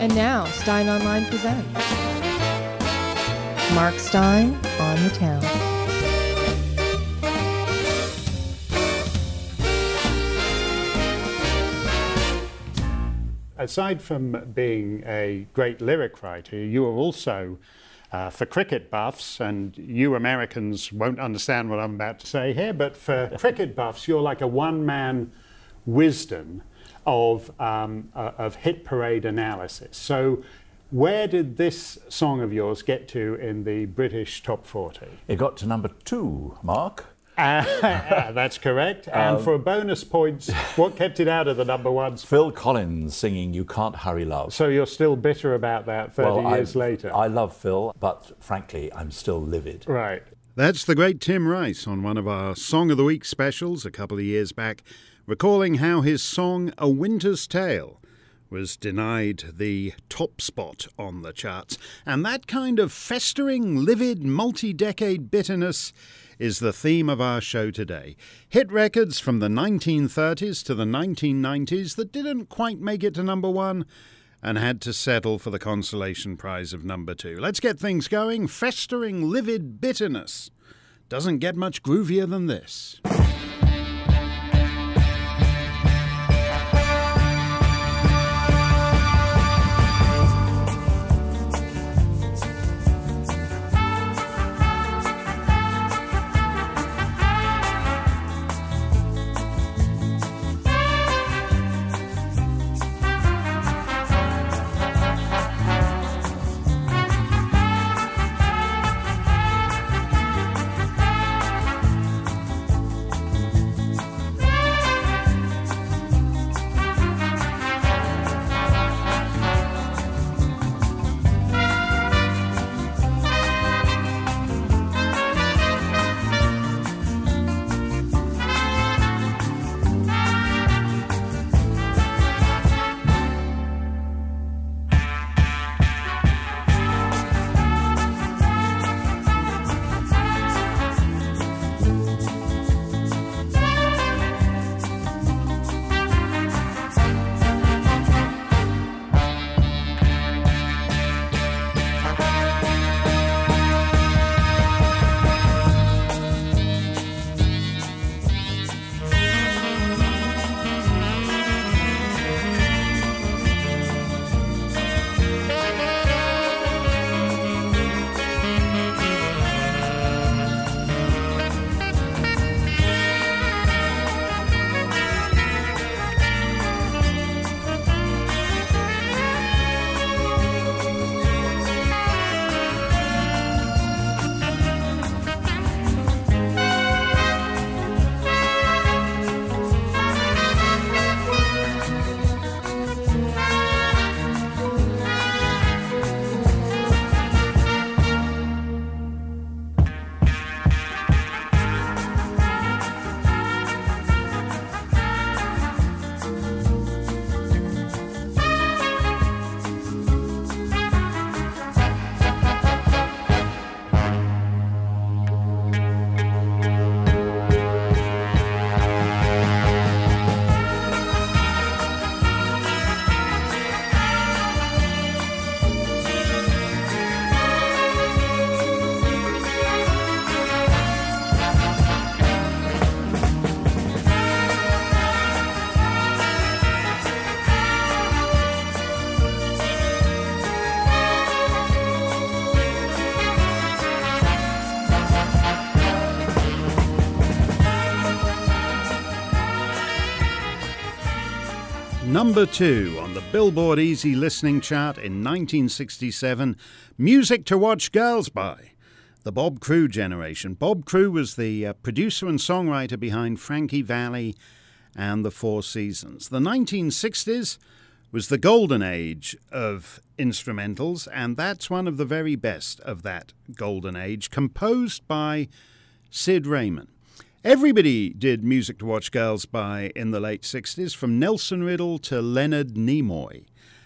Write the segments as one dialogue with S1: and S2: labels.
S1: And now, Stein Online presents Mark Stein on the Town.
S2: Aside from being a great lyric writer, you are also, for cricket buffs, and you Americans won't understand what I'm about to say here, but for cricket buffs, you're like a one-man wisdom of hit parade analysis. So where did this song of yours get to in the British top 40?
S3: It got to number 2, Mark.
S2: That's correct. And for bonus points, what kept it out of the number ones?
S3: Phil Collins singing You Can't Hurry Love.
S2: So you're still bitter about that 30 years later?
S3: I love Phil, but frankly, I'm still livid.
S2: Right.
S4: That's the great Tim Rice on one of our Song of the Week specials a couple of years back, recalling how his song A Winter's Tale was denied the top spot on the charts. And that kind of festering, livid, multi-decade bitterness is the theme of our show today. Hit records from the 1930s to the 1990s that didn't quite make it to number 1 and had to settle for the consolation prize of number 2. Let's get things going. Festering, livid bitterness doesn't get much groovier than this. Number 2 on the Billboard Easy Listening Chart in 1967, Music to Watch Girls By, the Bob Crewe generation. Bob Crewe was the producer and songwriter behind Frankie Valli and the Four Seasons. The 1960s was the golden age of instrumentals, and that's one of the very best of that golden age, composed by Sid Raymond. Everybody did Music to Watch Girls By in the late 60s, from Nelson Riddle to Leonard Nimoy.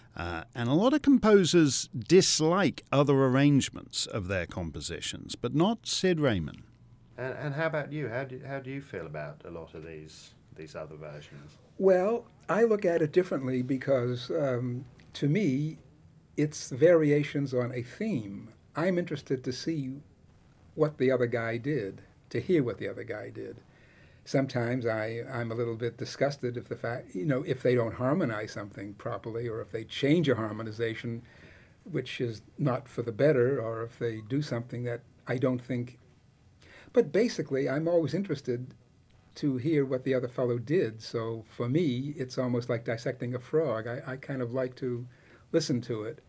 S4: And a lot of composers dislike other arrangements of their compositions, but not Sid Raymond.
S5: And how about you? How do you feel about a lot of these other versions?
S6: Well, I look at it differently because, to me, it's variations on a theme. I'm interested to see what the other guy did, to hear what the other guy did. Sometimes I'm a little bit disgusted if if they don't harmonize something properly, or if they change a harmonization which is not for the better, or if they do something that I don't think. But basically, I'm always interested to hear what the other fellow did. So for me, it's almost like dissecting a frog. I kind of like to listen to it.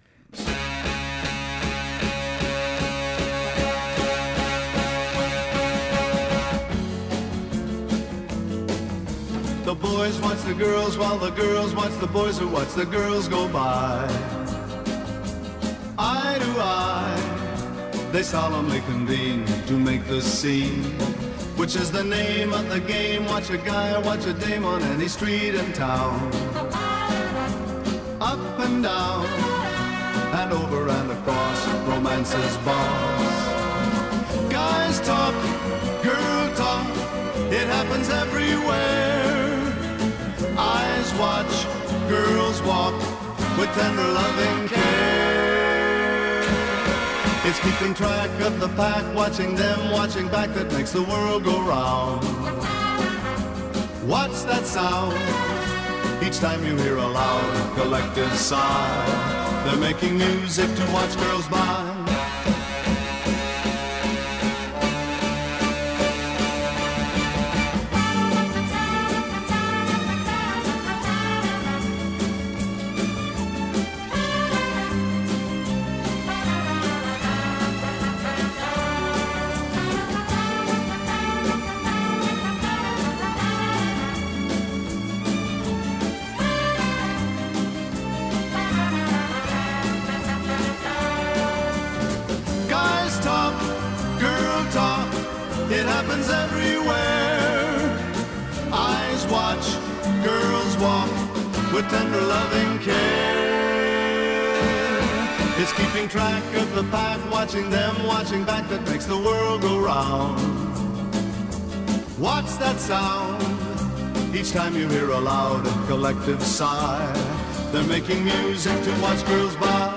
S7: The boys watch the girls while the girls watch the boys who watch the girls go by. Eye to eye, they solemnly convene to make the scene, which is the name of the game. Watch a guy or watch a dame on any street in town. Up and down, and over and across, romance's boss. Guys talk, girl talk, it happens everywhere. Eyes watch, girls walk, with tender loving care. It's keeping track of the pack, watching them, watching back, that makes the world go round. What's that sound? Each time you hear a loud collective sigh. They're making music to watch girls by. It happens everywhere. Eyes watch, girls walk, with tender loving care. It's keeping track of the pack, watching them, watching back, that makes the world go round. What's that sound? Each time you hear a loud collective sigh. They're making music to watch girls by.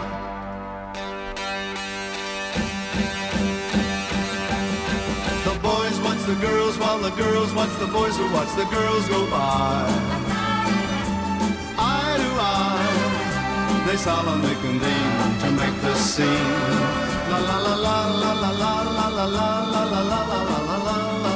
S7: The girls while the girls watch the boys who watch the girls go by. Eye to eye, they solemnly convene to make the scene. La la la la la la la la la la la la la la la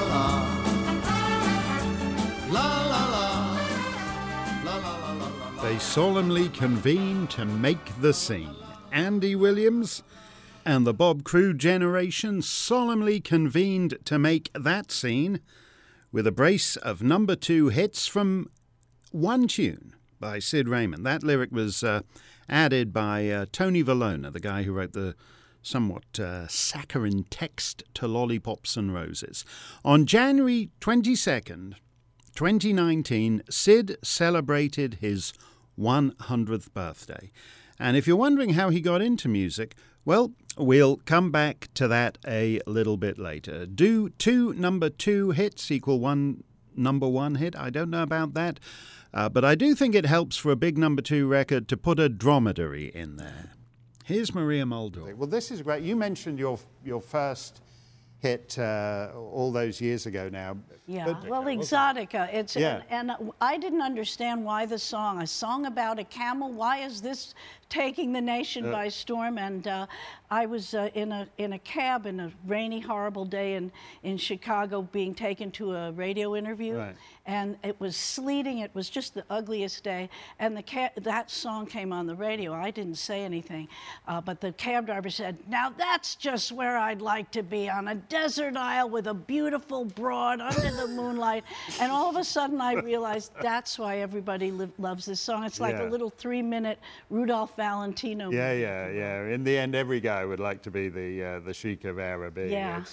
S7: la.
S4: They solemnly convene to make the scene. Andy Williams and the Bob Crew generation solemnly convened to make that scene with a brace of number 2 hits from one tune by Sid Raymond. That lyric was added by Tony Valona, the guy who wrote the somewhat saccharine text to Lollipops and Roses. On January 22nd, 2019, Sid celebrated his 100th birthday. And if you're wondering how he got into music, well, we'll come back to that a little bit later. Do 2 number 2 hits equal 1 number 1 hit? I don't know about that, but I do think it helps for a big number 2 record to put a dromedary in there. Here's Maria Muldaur.
S2: Well, this is great. You mentioned your first hit all those years ago now.
S8: Yeah, well, Exotica. And I didn't understand why a song about a camel, why is this taking the nation by storm? And I was in a cab in a rainy, horrible day in Chicago, being taken to a radio interview. Right. And it was sleeting. It was just the ugliest day. And that song came on the radio. I didn't say anything. But the cab driver said, "Now that's just where I'd like to be, on a desert isle with a beautiful broad under the moonlight." And all of a sudden I realized that's why everybody loves this song. It's like a little 3-minute Rudolph Valentino movie.
S2: Yeah. In the end, every guy would like to be the Sheik of Araby.
S8: Yeah.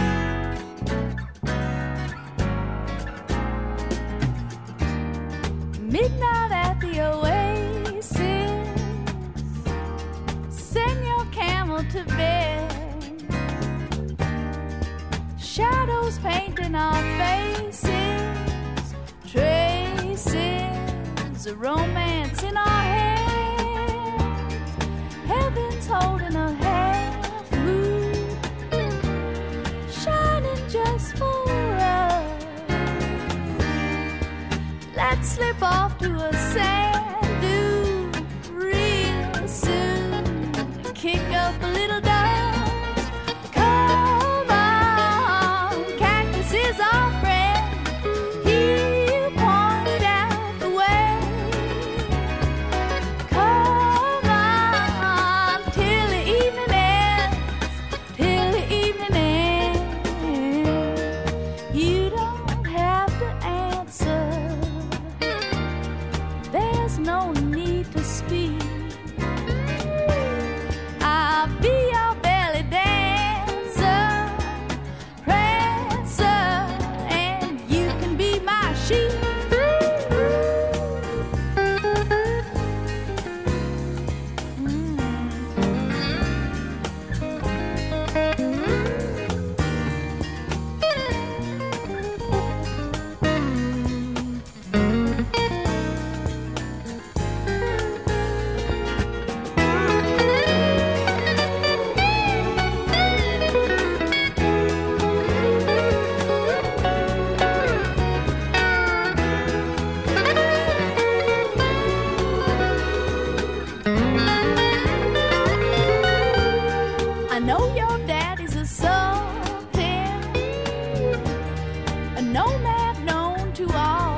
S9: Midnight at the Oasis, send your camel to bed. Shadows painting our faces, traces of romance in our heads. is holding a half moon, shining just for us. Let's slip off to a sand dune real soon, kick up a little dust. Come on, cactus is our friend, he'll point out the way. Come on, till the evening ends, till the evening ends. You don't have to answer, there's no need to speak. I'll be your belly dancer, prancer, and you can be my sheep. I know your daddy's a sultan, a nomad known to all,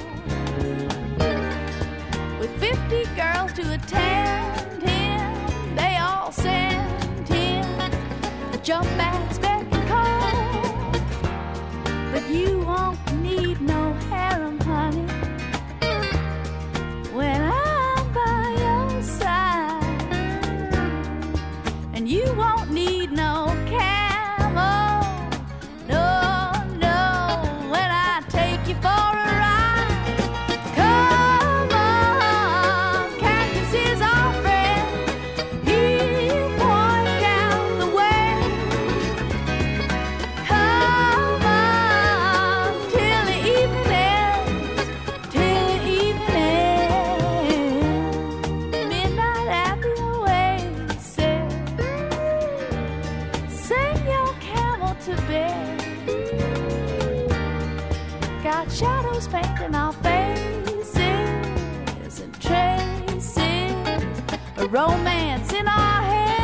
S9: with 50 girls to attend him. They all sent him a jump back spec and call. But you won't need no harem, honey, when I'm by your side. And you won't need no camel, no, no, when I take you for a ride. Come on, cactus is our friend, he'll point out the way. Come on, till the evening ends, till the evening ends. Midnight at the oasis, send your camel to bed. Got shadows painting our faces and traces, a romance in our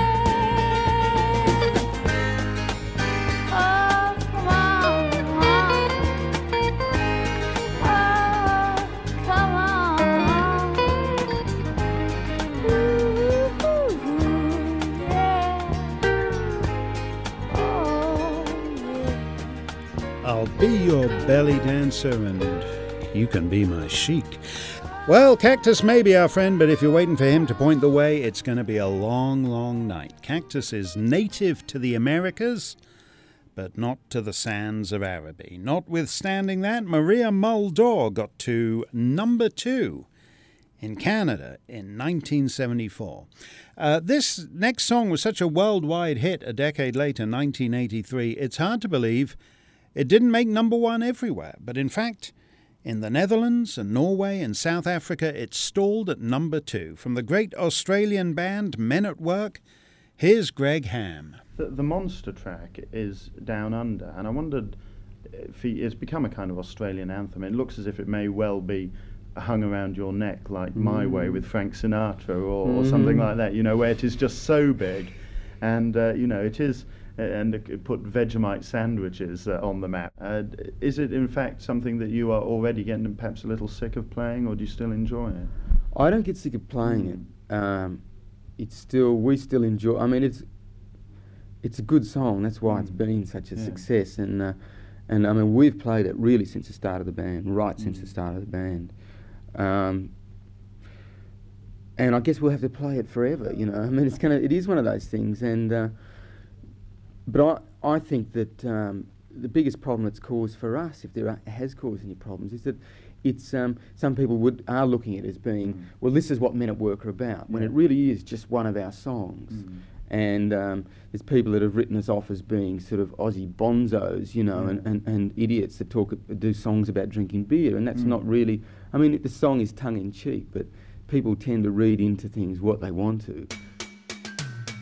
S9: head. Oh, come on, oh, come on. Ooh, yeah. Oh, yeah.
S4: I'll be your belly dancer and you can be my chic. Well, Cactus may be our friend, but if you're waiting for him to point the way, it's going to be a long, long night. Cactus is native to the Americas, but not to the sands of Araby. Notwithstanding that, Maria Muldaur got to number 2 in Canada in 1974. This next song was such a worldwide hit a decade later, 1983, it's hard to believe it didn't make number 1 everywhere. But in fact, in the Netherlands and Norway and South Africa, it stalled at number 2. From the great Australian band Men at Work, here's Greg Ham.
S5: The monster track is Down Under, and I wondered if it's become a kind of Australian anthem. It looks as if it may well be hung around your neck like My Way with Frank Sinatra or something like that, you know, where it is just so big. And, you know, it is, and it put Vegemite sandwiches on the map. Is it, in fact, something that you are already getting perhaps a little sick of playing, or do you still enjoy it?
S10: I don't get sick of playing it. It's still, we still enjoy, I mean, it's a good song, that's why it's been such a success. And I mean, we've played it really since the start of the band, since the start of the band. And I guess we'll have to play it forever, you know. I mean, it is one of those things. And but I think that the biggest problem it's caused for us, if there has caused any problems, is that it's some people are looking at it as being, well, this is what Men at Work are about, when it really is just one of our songs. And there's people that have written us off as being sort of Aussie bonzos, you know, and idiots that do songs about drinking beer, and that's not really. I mean, the song is tongue in cheek, but people tend to read into things what they want to.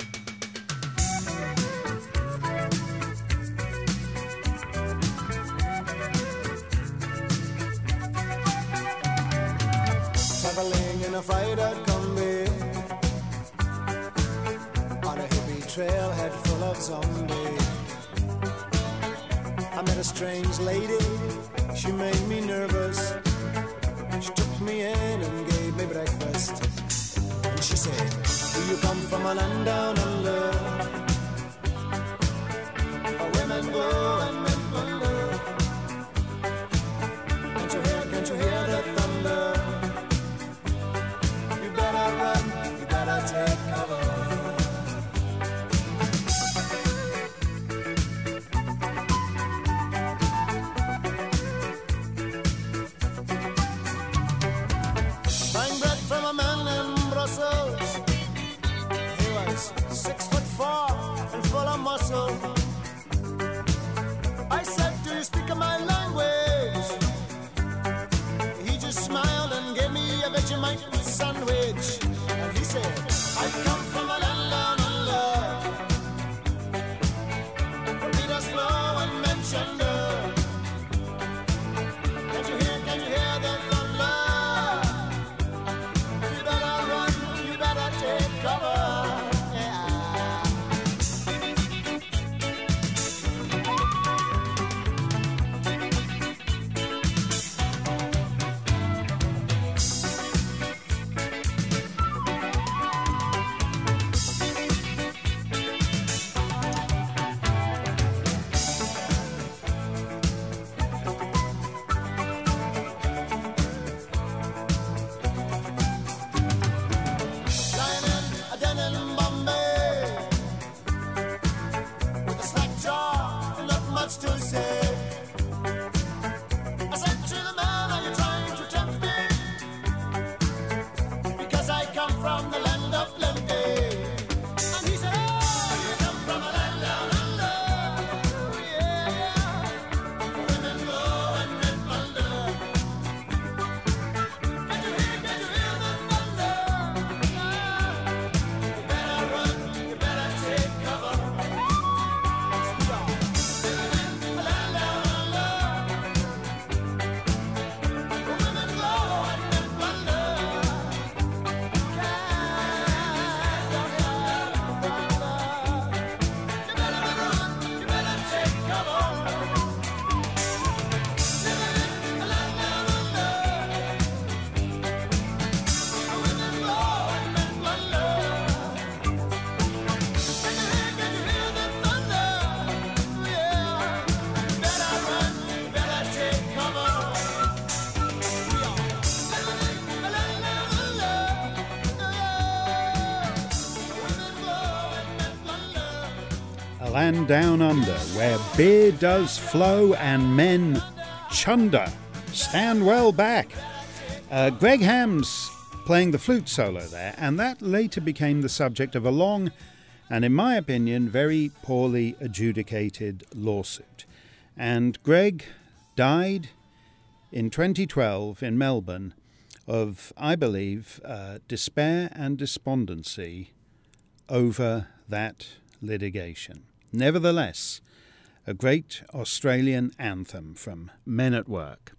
S11: traveling in a fried out Kombi on a hippie trailhead full of zombies. I met a strange lady, she made me nervous. She took me in and gave me breakfast. And she said, do you come from a land down under, where women go and men plunder? Can't you hear the thunder? You better run, you better take cover. Buying bread from a man in Brussels. He was 6'4" and full of muscle. I said, do you speak my language? He just smiled and gave me a Vegemite sandwich. And he said, I come from a land down under, where Peter's flow and mentioned her. Can't you hear the thunder? You better run, you better take cover.
S4: A land down under, where beer does flow and men chunder. Stand well back. Greg Hams playing the flute solo there, and that later became the subject of a long and, in my opinion, very poorly adjudicated lawsuit. And Greg died in 2012 in Melbourne of, I believe, despair and despondency over that litigation. Nevertheless, a great Australian anthem from Men at Work.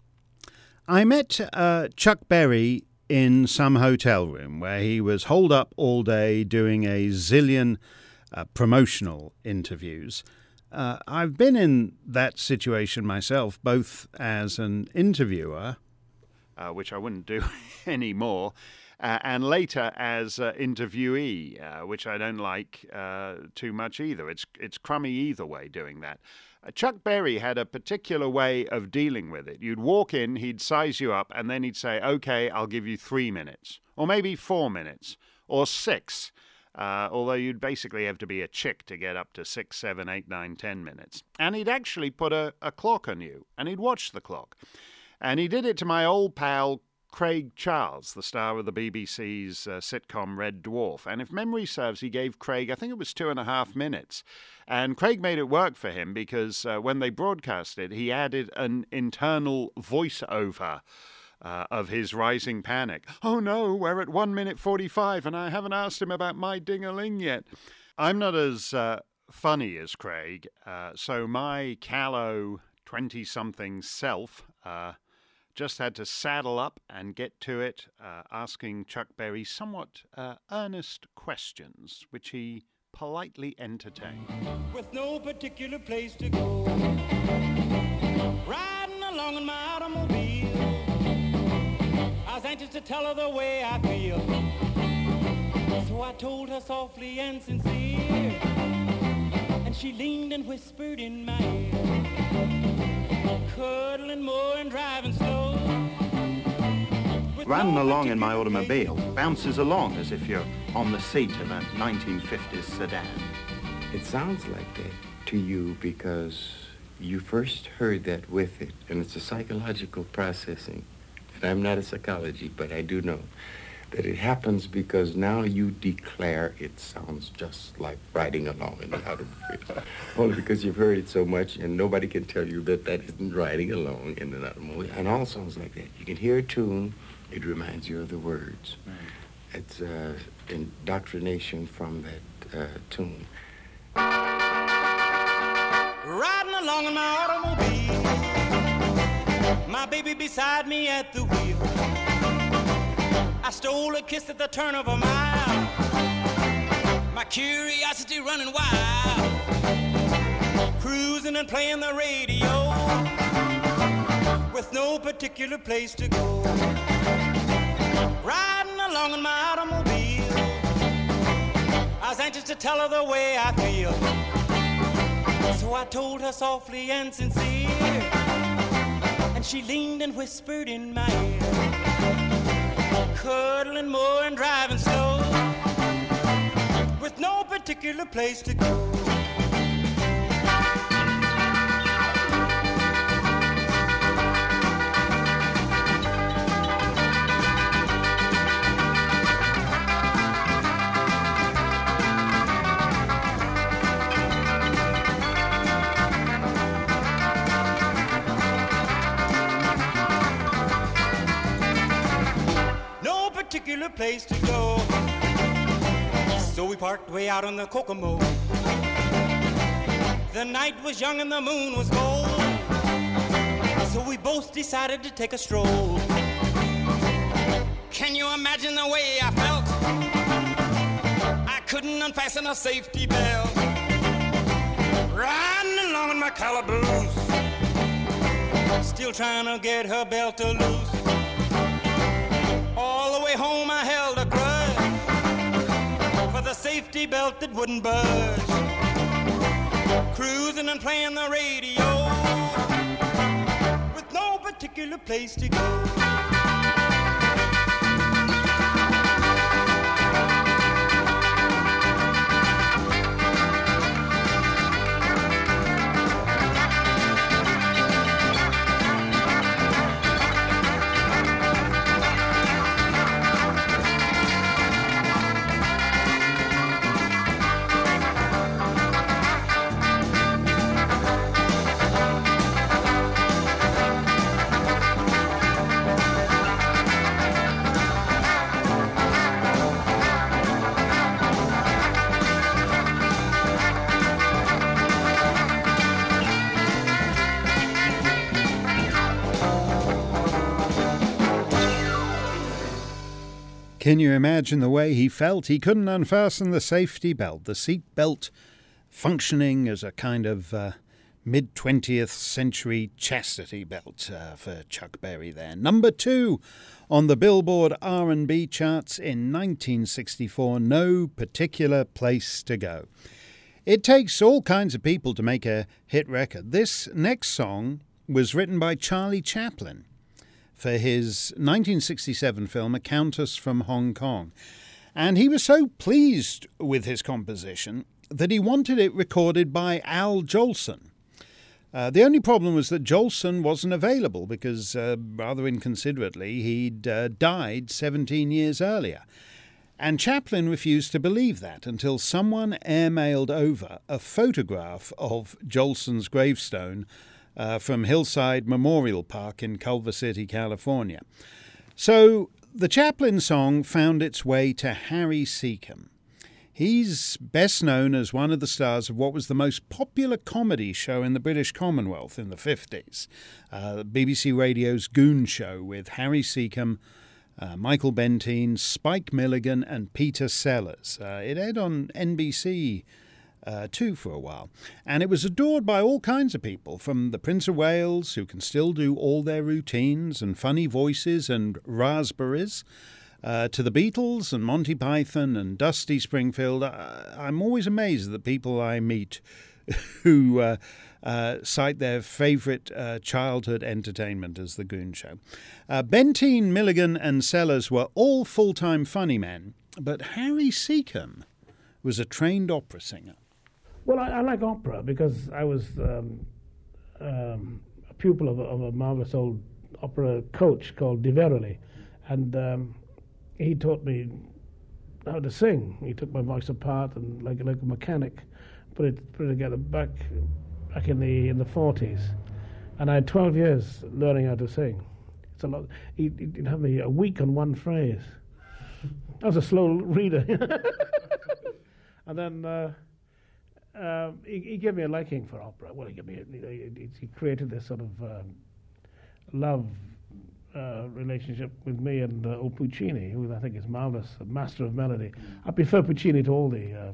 S4: I met Chuck Berry in some hotel room where he was holed up all day doing a zillion promotional interviews. I've been in that situation myself, both as an interviewer, which I wouldn't do anymore, and later as interviewee, which I don't like too much either. It's crummy either way doing that. Chuck Berry had a particular way of dealing with it. You'd walk in, he'd size you up, and then he'd say, okay, I'll give you 3 minutes, or maybe 4 minutes, or 6, although you'd basically have to be a chick to get up to 6, 7, 8, 9, 10 minutes. And he'd actually put a clock on you, and he'd watch the clock. And he did it to my old pal Craig Charles, the star of the BBC's sitcom Red Dwarf. And if memory serves, he gave Craig, I think it was 2.5 minutes. And Craig made it work for him because when they broadcast it, he added an internal voiceover of his rising panic. Oh no, we're at 1 minute 45 and I haven't asked him about my ding-a-ling yet. I'm not as funny as Craig, so my callow 20-something self just had to saddle up and get to it, asking Chuck Berry somewhat earnest questions, which he politely entertained.
S12: With no particular place to go, riding along in my automobile, I was anxious to tell her the way I feel, so I told her softly and sincere, and she leaned and whispered in my ear, cuddling more and driving slow.
S5: Riding along in my automobile bounces along as if you're on the seat of a 1950s sedan.
S13: It sounds like that to you because you first heard that with it, and it's a psychological processing. And I'm not a psychologist, but I do know that it happens because now you declare it sounds just like riding along in the automobile. Only because you've heard it so much and nobody can tell you that that isn't riding along in an automobile. And all songs like that. You can hear a tune, it reminds you of the words. Right. It's indoctrination from that tune.
S12: Riding along in my automobile, my baby beside me at the wheel. I stole a kiss at the turn of a mile, my curiosity running wild, cruising and playing the radio, with no particular place to go. Riding along in my automobile, I was anxious to tell her the way I feel, so I told her softly and sincere, and she leaned and whispered in my ear, cuddling more and driving slow, with no particular place to go. Particular place to go, so we parked way out on the Kokomo. The night was young and the moon was gold, so we both decided to take a stroll. Can you imagine the way I felt? I couldn't unfasten a safety belt, riding along in my calaboose, still trying to get her belt to loose. All the way home I held a grudge for the safety belt that wouldn't budge, cruising and playing the radio, with no particular place to go.
S4: Can you imagine the way he felt? He couldn't unfasten the safety belt, the seat belt functioning as a kind of mid-20th century chastity belt for Chuck Berry there. Number 2 on the Billboard R&B charts in 1964, No Particular Place to Go. It takes all kinds of people to make a hit record. This next song was written by Charlie Chaplin for his 1967 film A Countess from Hong Kong. And he was so pleased with his composition that he wanted it recorded by Al Jolson. The only problem was that Jolson wasn't available because, rather inconsiderately, he'd died 17 years earlier. And Chaplin refused to believe that until someone airmailed over a photograph of Jolson's gravestone from Hillside Memorial Park in Culver City, California. So the Chaplin song found its way to Harry Secombe. He's best known as one of the stars of what was the most popular comedy show in the British Commonwealth in the 50s, BBC Radio's Goon Show with Harry Seacombe, Michael Benteen, Spike Milligan and Peter Sellers. It aired on NBC too for a while, and it was adored by all kinds of people, from the Prince of Wales, who can still do all their routines and funny voices and raspberries, to the Beatles and Monty Python and Dusty Springfield. I'm always amazed at the people I meet who cite their favourite childhood entertainment as the Goon Show. Benteen, Milligan and Sellers were all full-time funny men, but Harry Seacombe was a trained opera singer.
S14: Well, I like opera because I was a pupil of a marvellous old opera coach called Di Veroli, and he taught me how to sing. He took my voice apart and, like a mechanic, put it together back in the 40s, and I had 12 years learning how to sing. It's a lot. He'd have me a week on one phrase. I was a slow reader, and then he gave me a liking for opera. Well, he created this sort of love relationship with me and old Puccini, who I think is marvellous, a master of melody. I prefer Puccini to all the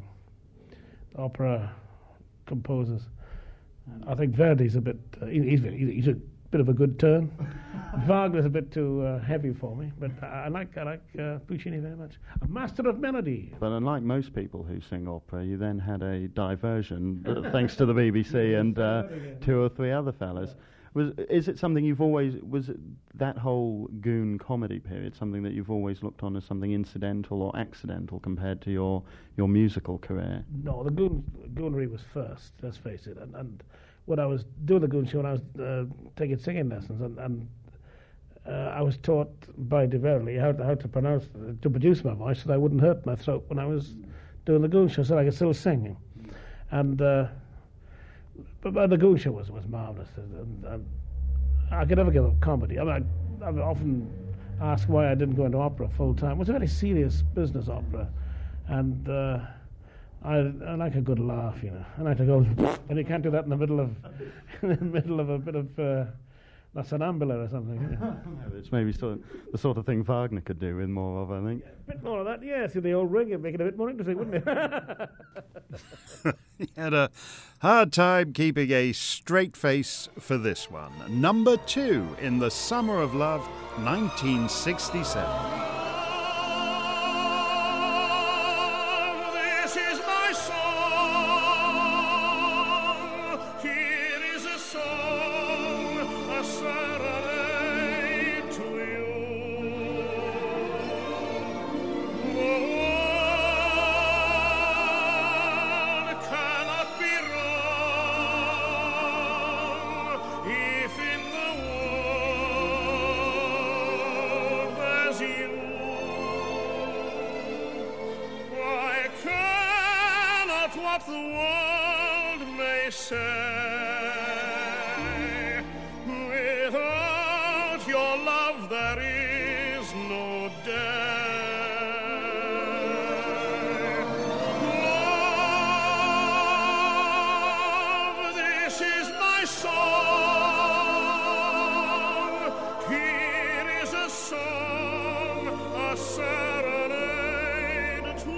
S14: opera composers. I think Verdi's a bit, he's a bit of a good turn. Wagner's a bit too heavy for me, but I like Puccini very much. A master of melody.
S5: But unlike most people who sing opera, you then had a diversion, thanks to the BBC and two or three other fellas. Is it something you've always, was it that whole Goon comedy period something that you've always looked on as something incidental or accidental compared to your musical career?
S14: No, the Goonery was first, let's face it. And when I was doing the Goon Show, when I was taking singing lessons, and I was taught by Di Veroli how to produce my voice so that I wouldn't hurt my throat when I was doing the Goon Show, so I could still sing. And but the Goon Show was marvellous. And I could never give up comedy. I mean, I've often asked why I didn't go into opera full time. It was a very serious business, opera, and I like a good laugh, you know. I like to go, and you can't do that in the middle of a bit of La Sonambula or something. You know.
S5: It's maybe still the sort of thing Wagner could do with more of, I think.
S14: A bit more of that, yeah. See the old ring and make it a bit more interesting, wouldn't it?
S4: He had a hard time keeping a straight face for this one. Number 2 in the Summer of Love, 1967.
S15: What the world may say, without your love there is no day. Love, this is my song. Here is a song, a serenade to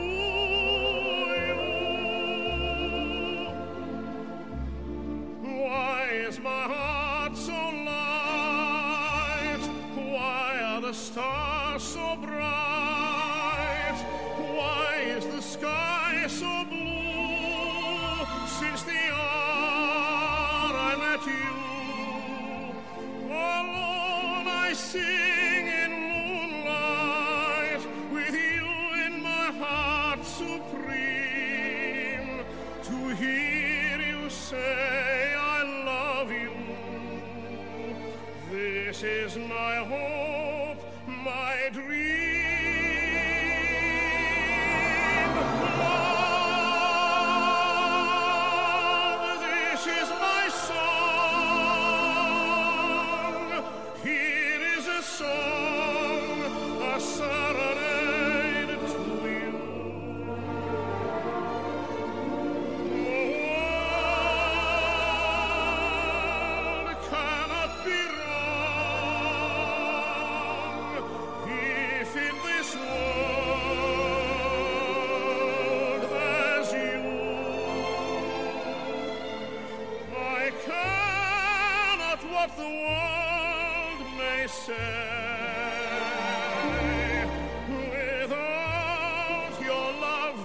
S15: the stars so bright? Why is the sky so blue? Since the hour I met you, alone I sing in moonlight, with you in my heart supreme, to hear you say I love you. This is my hope, my dream. Love, this is my song. Here is a song, a serenade to you.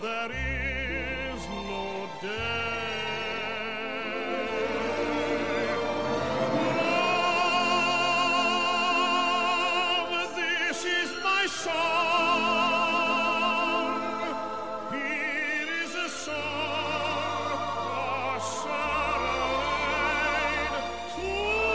S15: there is no day. Love, this is my song. Here is a song, a serenade to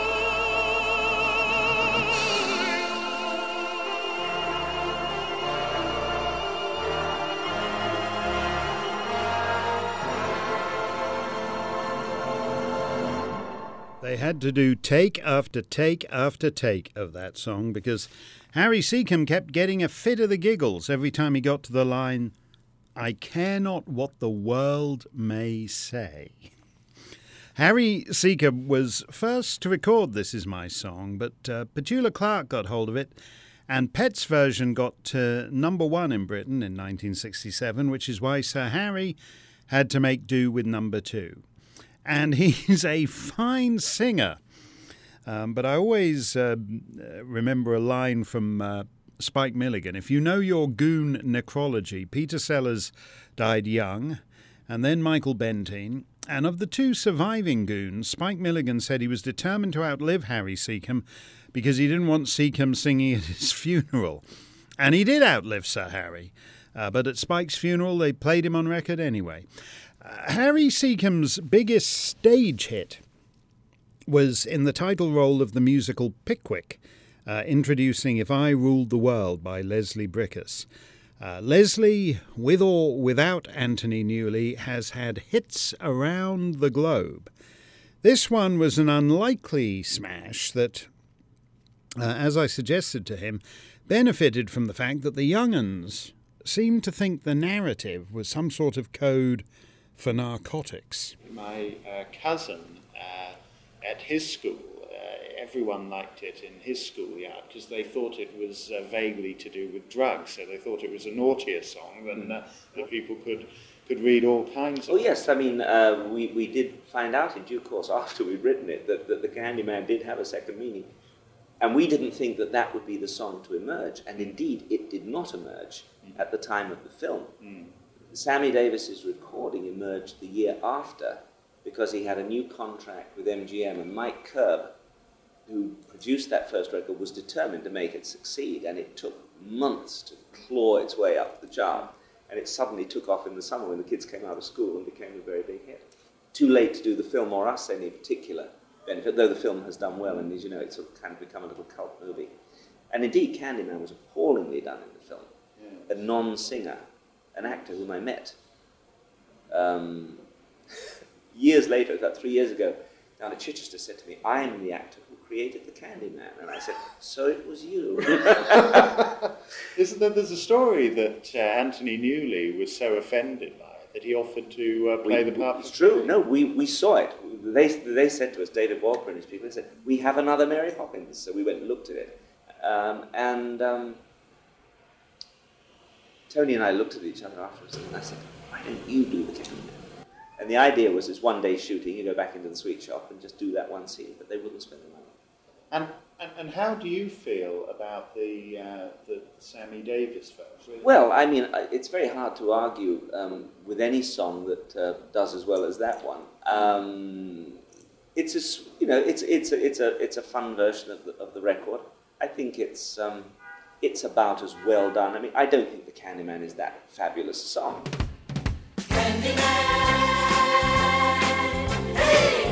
S4: They had to do take after take after take of that song because Harry Secombe kept getting a fit of the giggles every time he got to the line, "I care not what the world may say." Harry Secombe was first to record This Is My Song, but Petula Clark got hold of it, and Pet's version got to #1 in Britain in 1967, which is why Sir Harry had to make do with #2. And he's a fine singer. But I always remember a line from Spike Milligan. If you know your goon necrology, Peter Sellers died young, and then Michael Bentine. And of the two surviving goons, Spike Milligan said he was determined to outlive Harry Secombe because he didn't want Secombe singing at his funeral. And he did outlive Sir Harry. But at Spike's funeral, they played him on record anyway. Harry Secombe's biggest stage hit was in the title role of the musical Pickwick, introducing If I Ruled the World by Leslie Bricusse. Leslie, with or without Anthony Newley, has had hits around the globe. This one was an unlikely smash that, as I suggested to him, benefited from the fact that the young uns seemed to think the narrative was some sort of code for narcotics.
S2: My cousin at his school, everyone liked it in his schoolyard because they thought it was vaguely to do with drugs, so they thought it was a naughtier song than that people could read all kinds of.
S16: Oh yes, I mean we did find out in due course after we'd written it that the Candyman did have a second meaning, and we didn't think that that would be the song to emerge, and indeed it did not emerge at the time of the film. Sammy Davis's recording emerged the year after because he had a new contract with MGM, and Mike Curb, who produced that first record, was determined to make it succeed, and it took months to claw its way up the chart, and it suddenly took off in the summer when the kids came out of school and became a very big hit. Too late to do the film or us any particular benefit, though the film has done well, and as you know, it's sort of kind of become a little cult movie. And indeed, Candyman was appallingly done in the film. Yeah. A non-singer, an actor whom I met years later, about 3 years ago, down at Chichester, said to me, "I am the actor who created the Candyman." And I said, "So it was you."
S2: Isn't there, there's a story that Anthony Newley was so offended by it that he offered to play the part.
S16: It's true. No, we saw it. They said to us, David Walker and his people, they said, "We have another Mary Poppins." So we went and looked at it. Tony and I looked at each other afterwards, and I said, "Why don't you do the Candyman?" And the idea was, it's one day shooting, you go back into the sweet shop and just do that one scene, but they wouldn't spend the money.
S2: And how do you feel about the Sammy Davis version?
S16: Well, I mean, it's very hard to argue with any song that does as well as that one. It's a fun version of the record. I think it's about as well done. I mean, I don't think the Candyman is that fabulous a song.
S11: Candyman, hey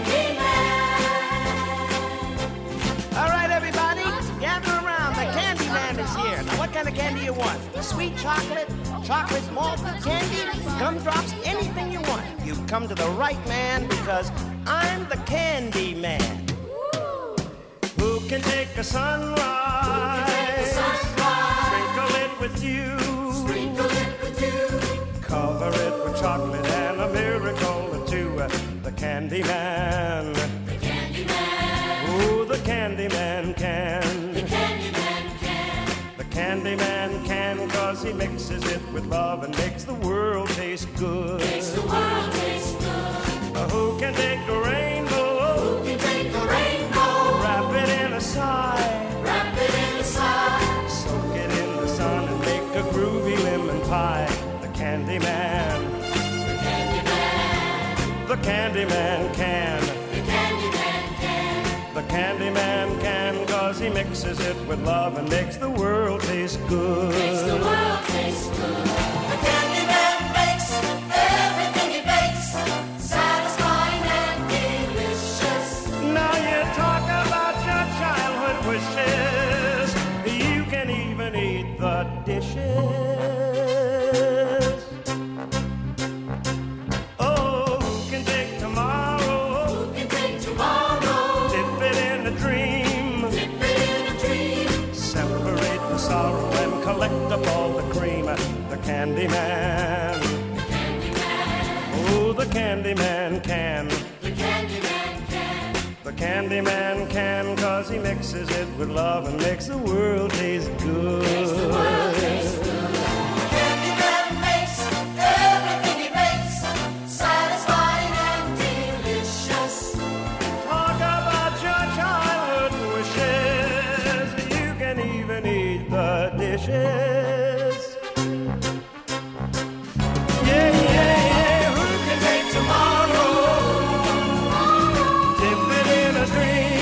S11: Candyman.
S17: All right, everybody, gather around. The Candyman is here. Now, what kind of candy you want? Sweet chocolate, chocolate malted candy, gumdrops, anything you want. You've come to the right man because I'm the Candyman.
S15: Who can take a sunrise? Sprinkle it with you. Cover it with chocolate and a miracle or two. The Candyman.
S11: The Candyman.
S15: Ooh, the Candyman can.
S11: The Candyman can.
S15: The Candyman can, 'cause he mixes it with love and makes the world taste good.
S11: Makes the world taste good.
S15: Who can take a rainbow?
S11: Who can take a rainbow?
S15: Wrap it in a sigh.
S11: Wrap it in a sigh.
S15: Soak it in the sun and make a groovy lemon pie. The Candyman. Candyman. The Candyman can. The Candyman can. The Candyman can, 'cause he mixes it with love and makes the world taste good.
S11: Makes the world taste good. The Candyman makes everything he bakes satisfying and delicious.
S15: Now you talk about your childhood wishes. You can even eat the dishes. Collect up all the cream, the Candyman. The Candyman. Oh, the Candyman can. The Candyman can. The Candyman can, 'cause he mixes it with love and makes the world taste good.
S11: Makes the world taste good. The Candyman makes everything he makes satisfying and delicious.
S15: Talk about your childhood wishes. You can even eat the dishes. Yeah, yeah, yeah. Who can take tomorrow? Dip it in a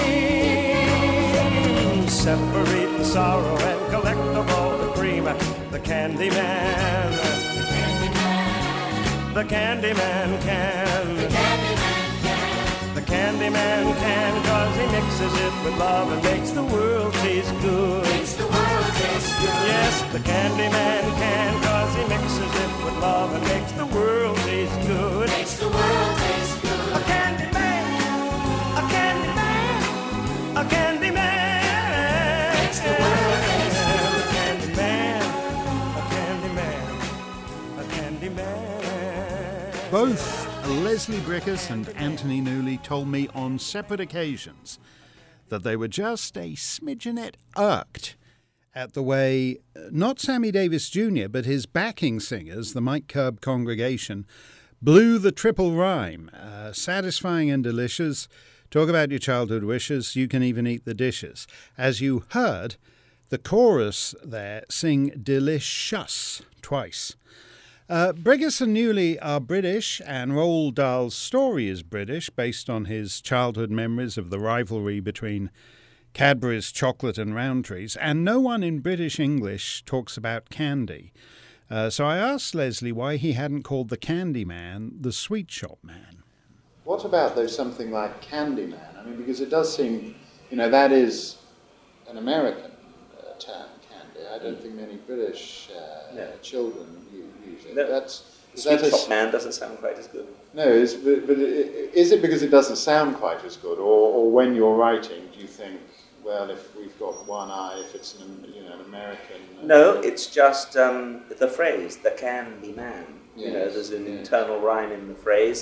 S15: dream. Separate the sorrow and collect of all the cream. The Candyman. The Candyman. The Candyman can. The Candyman can. The Candyman can, 'cause he mixes it with love and makes the world taste good.
S11: Makes the world taste good.
S15: Yes, the Candyman can, 'cause he mixes it with love and makes the world taste good.
S11: Makes the world taste good.
S15: A Candyman, a Candyman, a Candyman.
S11: Makes the world taste good.
S15: A Candyman, a Candyman, a Candyman.
S4: Both Leslie Bricusse and Anthony Newley told me on separate occasions that they were just a smidgenet irked at the way not Sammy Davis Jr., but his backing singers, the Mike Curb Congregation, blew the triple rhyme. Satisfying and delicious. Talk about your childhood wishes. You can even eat the dishes. As you heard, the chorus there sing delicious twice. Bricusse and Newley are British, and Roald Dahl's story is British, based on his childhood memories of the rivalry between Cadbury's chocolate and Rowntree's, and no one in British English talks about candy. So I asked Leslie why he hadn't called the Candyman the Sweet Shop Man.
S5: What about, though, something like Candyman? I mean, because it does seem, that is an American term, candy. I don't think many British children use it.
S16: No. Sweet Shop Man doesn't sound quite as good.
S5: No, but is it because it doesn't sound quite as good, or when you're writing, do you think, well, if we've got one eye, if it's an American...
S16: No, it's just the phrase, the Candy Man. Yes, there's an internal rhyme in the phrase.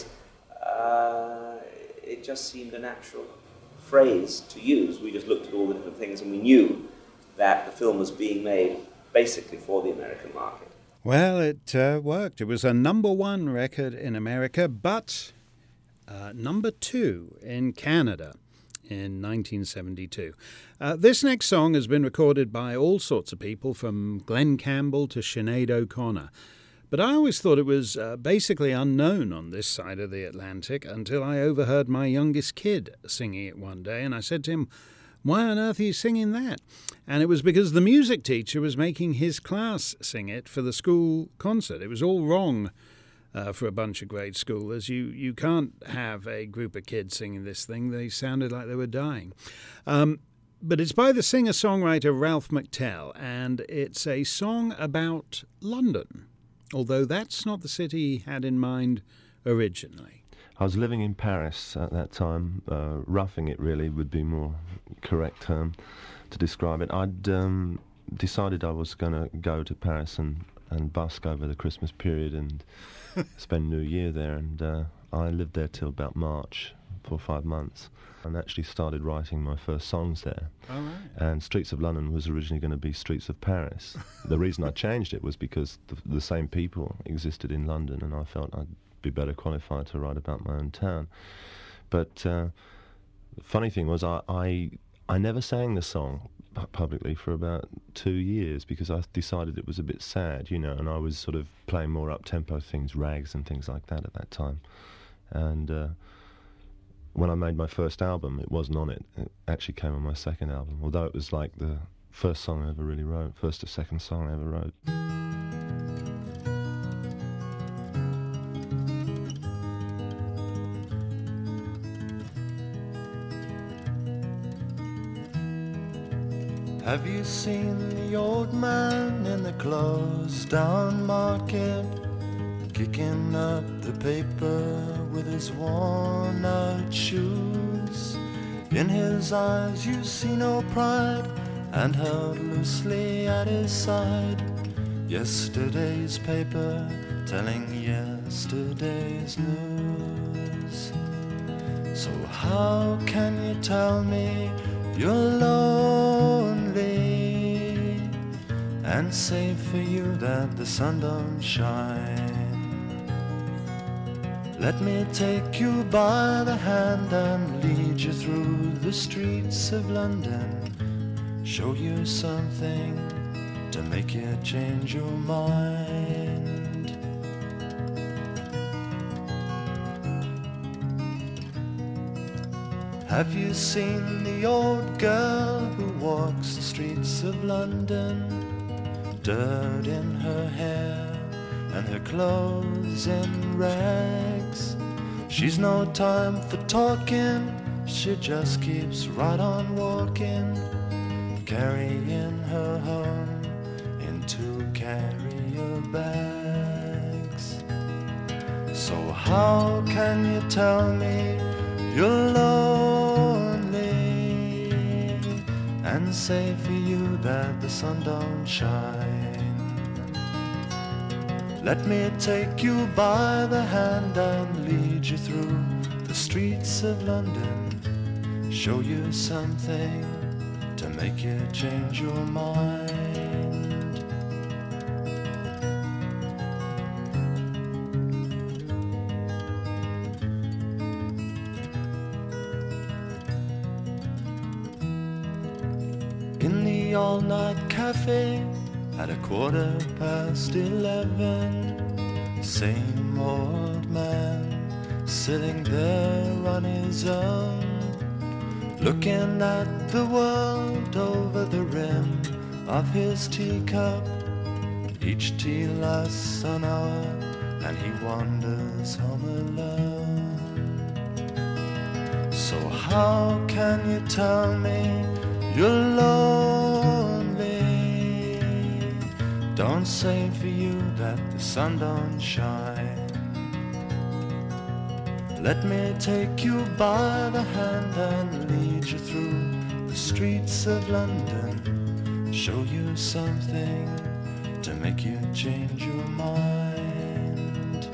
S16: It just seemed a natural phrase to use. We just looked at all the different things and we knew that the film was being made basically for the American market.
S4: Well, it worked. It was a #1 record in America, but #2 in Canada in 1972. This next song has been recorded by all sorts of people, from Glenn Campbell to Sinead O'Connor. But I always thought it was basically unknown on this side of the Atlantic until I overheard my youngest kid singing it one day, and I said to him, "Why on earth are you singing that?" And it was because the music teacher was making his class sing it for the school concert. It was all wrong for a bunch of grade schoolers. You can't have a group of kids singing this thing. They sounded like they were dying. But it's by the singer-songwriter Ralph McTell, and it's a song about London, although that's not the city he had in mind originally.
S18: I was living in Paris at that time. Roughing it really would be more correct term to describe it. I'd decided I was going to go to Paris and busk over the Christmas period and spend New Year there. And I lived there till about March, 4 or 5 months, and actually started writing my first songs there.
S4: All right.
S18: And Streets of London was originally going to be Streets of Paris. The reason I changed it was because the same people existed in London, and I felt I'd be better qualified to write about my own town. But the funny thing was I never sang the song publicly for about 2 years because I decided it was a bit sad, you know, and I was sort of playing more up-tempo things, rags and things like that at that time. And when I made my first album, it wasn't on it. It actually came on my second album, although it was like the first song I ever really wrote, first or second song I ever wrote.
S7: Have you seen the old man in the closed down market, kicking up the paper with his worn out shoes? In his eyes you see no pride, and held loosely at his side, yesterday's paper telling yesterday's news. So how can you tell me you're lonely and say for you that the sun don't shine? Let me take you by the hand and lead you through the streets of London, show you something to make you change your mind. Have you seen the old girl who walks the streets of London? Dirt in her hair and her clothes in rags. She's no time for talking, she just keeps right on walking, carrying her home in 2 carrier bags. So how can you tell me you're lonely and say for you that the sun don't shine? Let me take you by the hand and lead you through the streets of London, show you something to make you change your mind. In the all-night cafe at 11:15, same old man sitting there on his own, looking at the world over the rim of his teacup. Each tea lasts an hour and he wanders home alone. So how can you tell me you're lonely? Don't say for you that the sun don't shine. Let me take you by the hand and lead you through the streets of London, show you something to make you change your mind.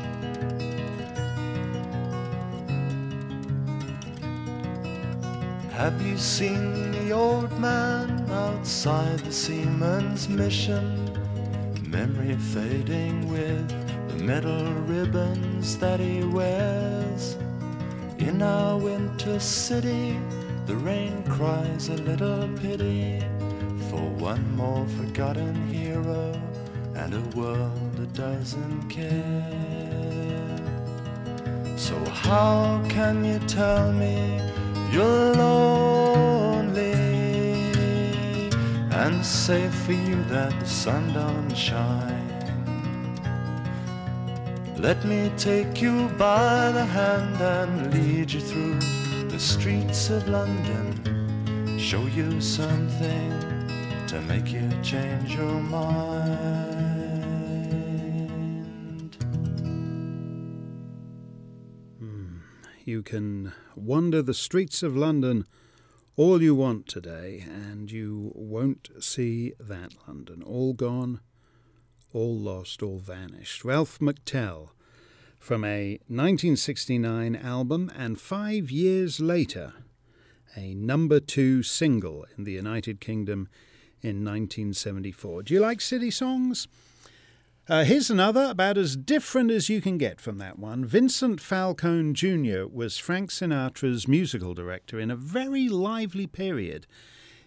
S7: Have you seen the old man outside the Seaman's Mission? Memory fading with the metal ribbons that he wears. In our winter city, the rain cries a little pity for one more forgotten hero and a world that doesn't care. So how can you tell me you're lonely and say for you that the sun don't shine? Let me take you by the hand and lead you through the streets of London, show you something to make you change your mind.
S4: You can wander the streets of London all you want today, and you won't see that London. All gone, all lost, all vanished. Ralph McTell from a 1969 album, and 5 years later, a #2 single in the United Kingdom in 1974. Do you like city songs? Here's another, about as different as you can get from that one. Vincent Falcone Jr. was Frank Sinatra's musical director in a very lively period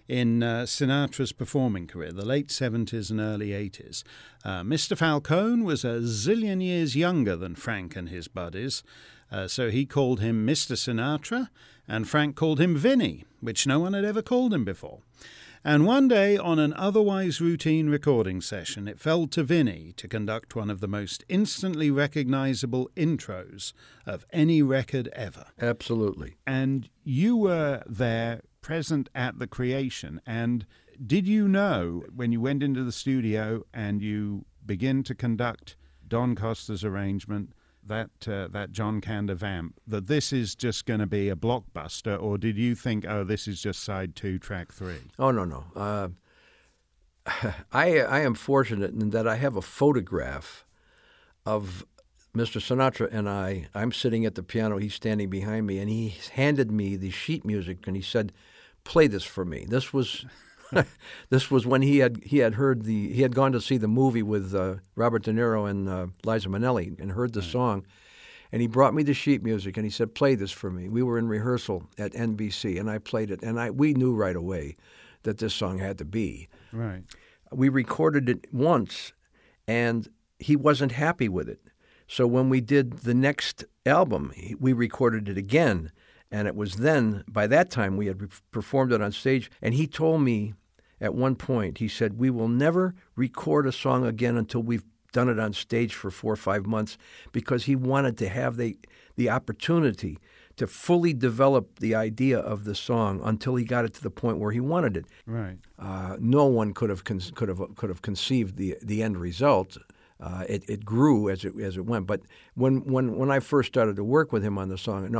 S4: in Sinatra's performing career, the late 70s and early 80s. Mr. Falcone was a zillion years younger than Frank and his buddies, so he called him Mr. Sinatra, and Frank called him Vinny, which no one had ever called him before. And one day, on an otherwise routine recording session, it fell to Vinny to conduct one of the most instantly recognizable intros of any record ever.
S19: Absolutely.
S4: And you were there, present at the creation, and did you know when you went into the studio and you begin to conduct Don Costa's arrangement, that John Kander vamp, that this is just going to be a blockbuster, or did you think, oh, this is just side 2, track 3?
S19: Oh, no. I am fortunate in that I have a photograph of Mr. Sinatra and I'm sitting at the piano, he's standing behind me, and he handed me the sheet music, and he said, play this for me. This was when he had gone to see the movie with Robert De Niro and Liza Minnelli and heard the song, and he brought me the sheet music and he said, play this for me. We were in rehearsal at NBC and I played it, and we knew right away that this song had to be.
S4: Right.
S19: We recorded it once and he wasn't happy with it. So when we did the next album, we recorded it again. And it was then, by that time, we had performed it on stage. And he told me at one point, he said, we will never record a song again until we've done it on stage for 4 or 5 months, because he wanted to have the opportunity to fully develop the idea of the song until he got it to the point where he wanted it.
S4: Right.
S19: No one could have conceived the end result. It grew as it went. But when I first started to work with him on the song,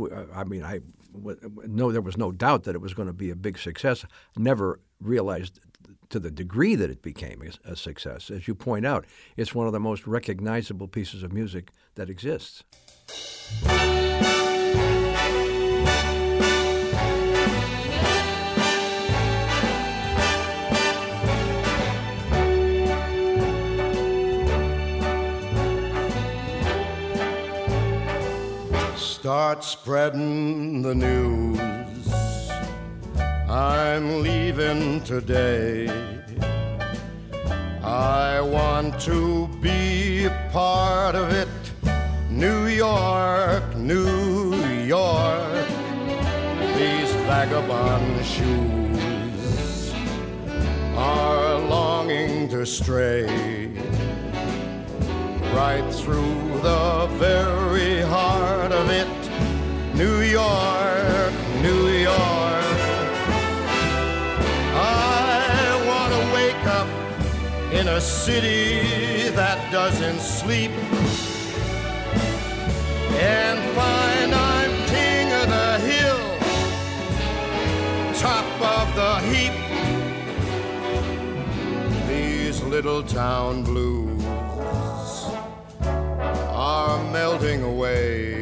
S19: there was no doubt that it was going to be a big success. Never realized to the degree that it became a success. As you point out, it's one of the most recognizable pieces of music that exists.
S7: Start spreading the news. I'm leaving today. I want to be a part of it. New York, New York. These vagabond shoes are longing to stray right through the very heart of it. New York, New York. I want to wake up in a city that doesn't sleep and find I'm king of the hill, top of the heap. These little town blues are melting away.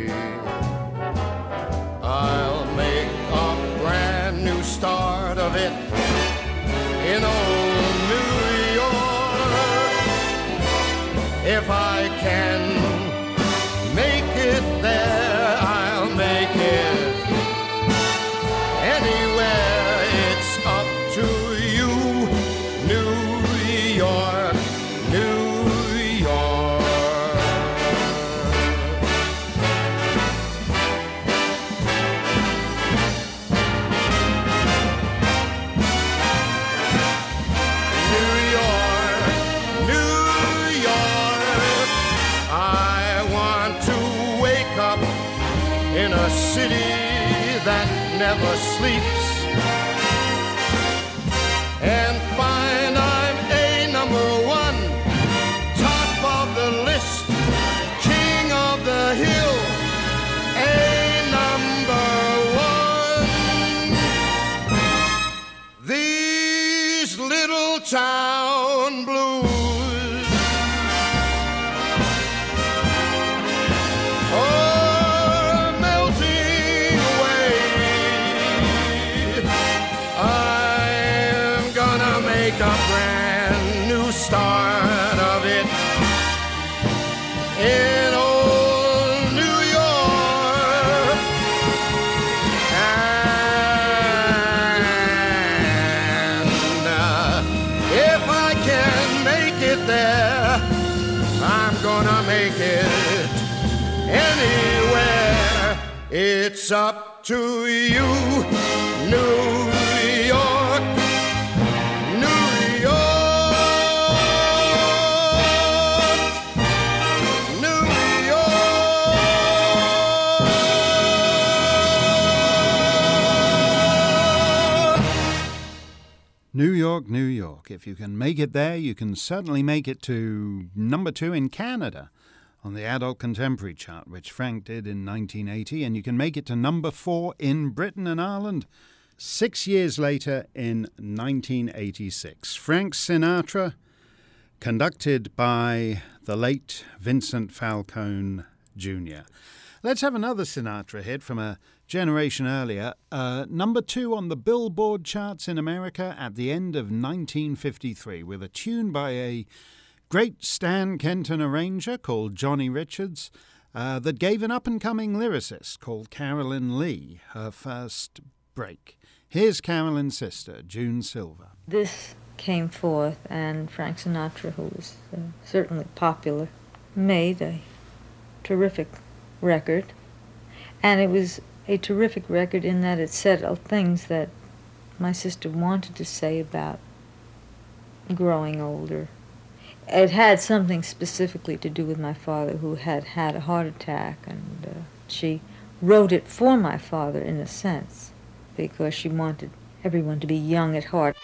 S7: I'll make a brand new start of it in old New York. If I can make it there, I'll make it anywhere. It's up to you, New York, New York. In a city that never sleeps and find I'm a #1, top of the list, king of the hill, a #1. These little town blues make it anywhere. It's up to you, New York, New York, New
S4: New York, New York. If you can make it there, you can certainly make it to number 2 in Canada on the Adult Contemporary chart, which Frank did in 1980, and you can make it to number 4 in Britain and Ireland 6 years later in 1986. Frank Sinatra, conducted by the late Vincent Falcone Jr. Let's have another Sinatra hit from a generation earlier. Number 2 on the Billboard charts in America at the end of 1953 with a tune by a great Stan Kenton arranger called Johnny Richards that gave an up-and-coming lyricist called Carolyn Lee her first break. Here's Carolyn's sister, June Silver.
S20: This came forth, and Frank Sinatra, who was certainly popular, made a terrific record. And it was a terrific record in that it said things that my sister wanted to say about growing older. It had something specifically to do with my father, who had had a heart attack, and she wrote it for my father in a sense, because she wanted everyone to be young at heart.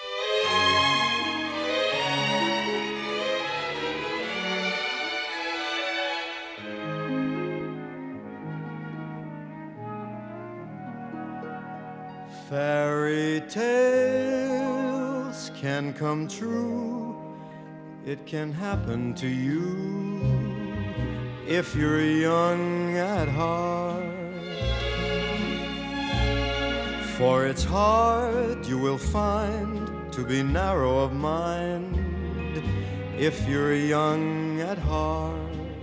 S7: Fairy tales can come true. It can happen to you if you're young at heart. For it's hard, you will find, to be narrow of mind if you're young at heart.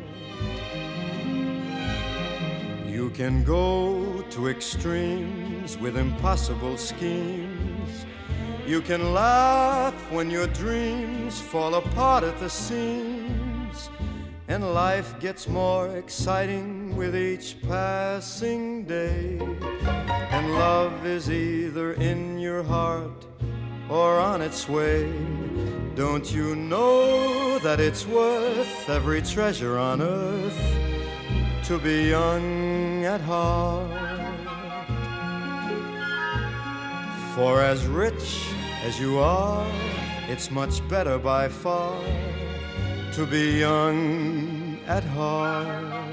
S7: You can go to extremes with impossible schemes. You can laugh when your dreams fall apart at the seams, and life gets more exciting with each passing day. And love is either in your heart or on its way. Don't you know that it's worth every treasure on earth to be young at heart? For as rich as you are, it's much better by far to be young at heart.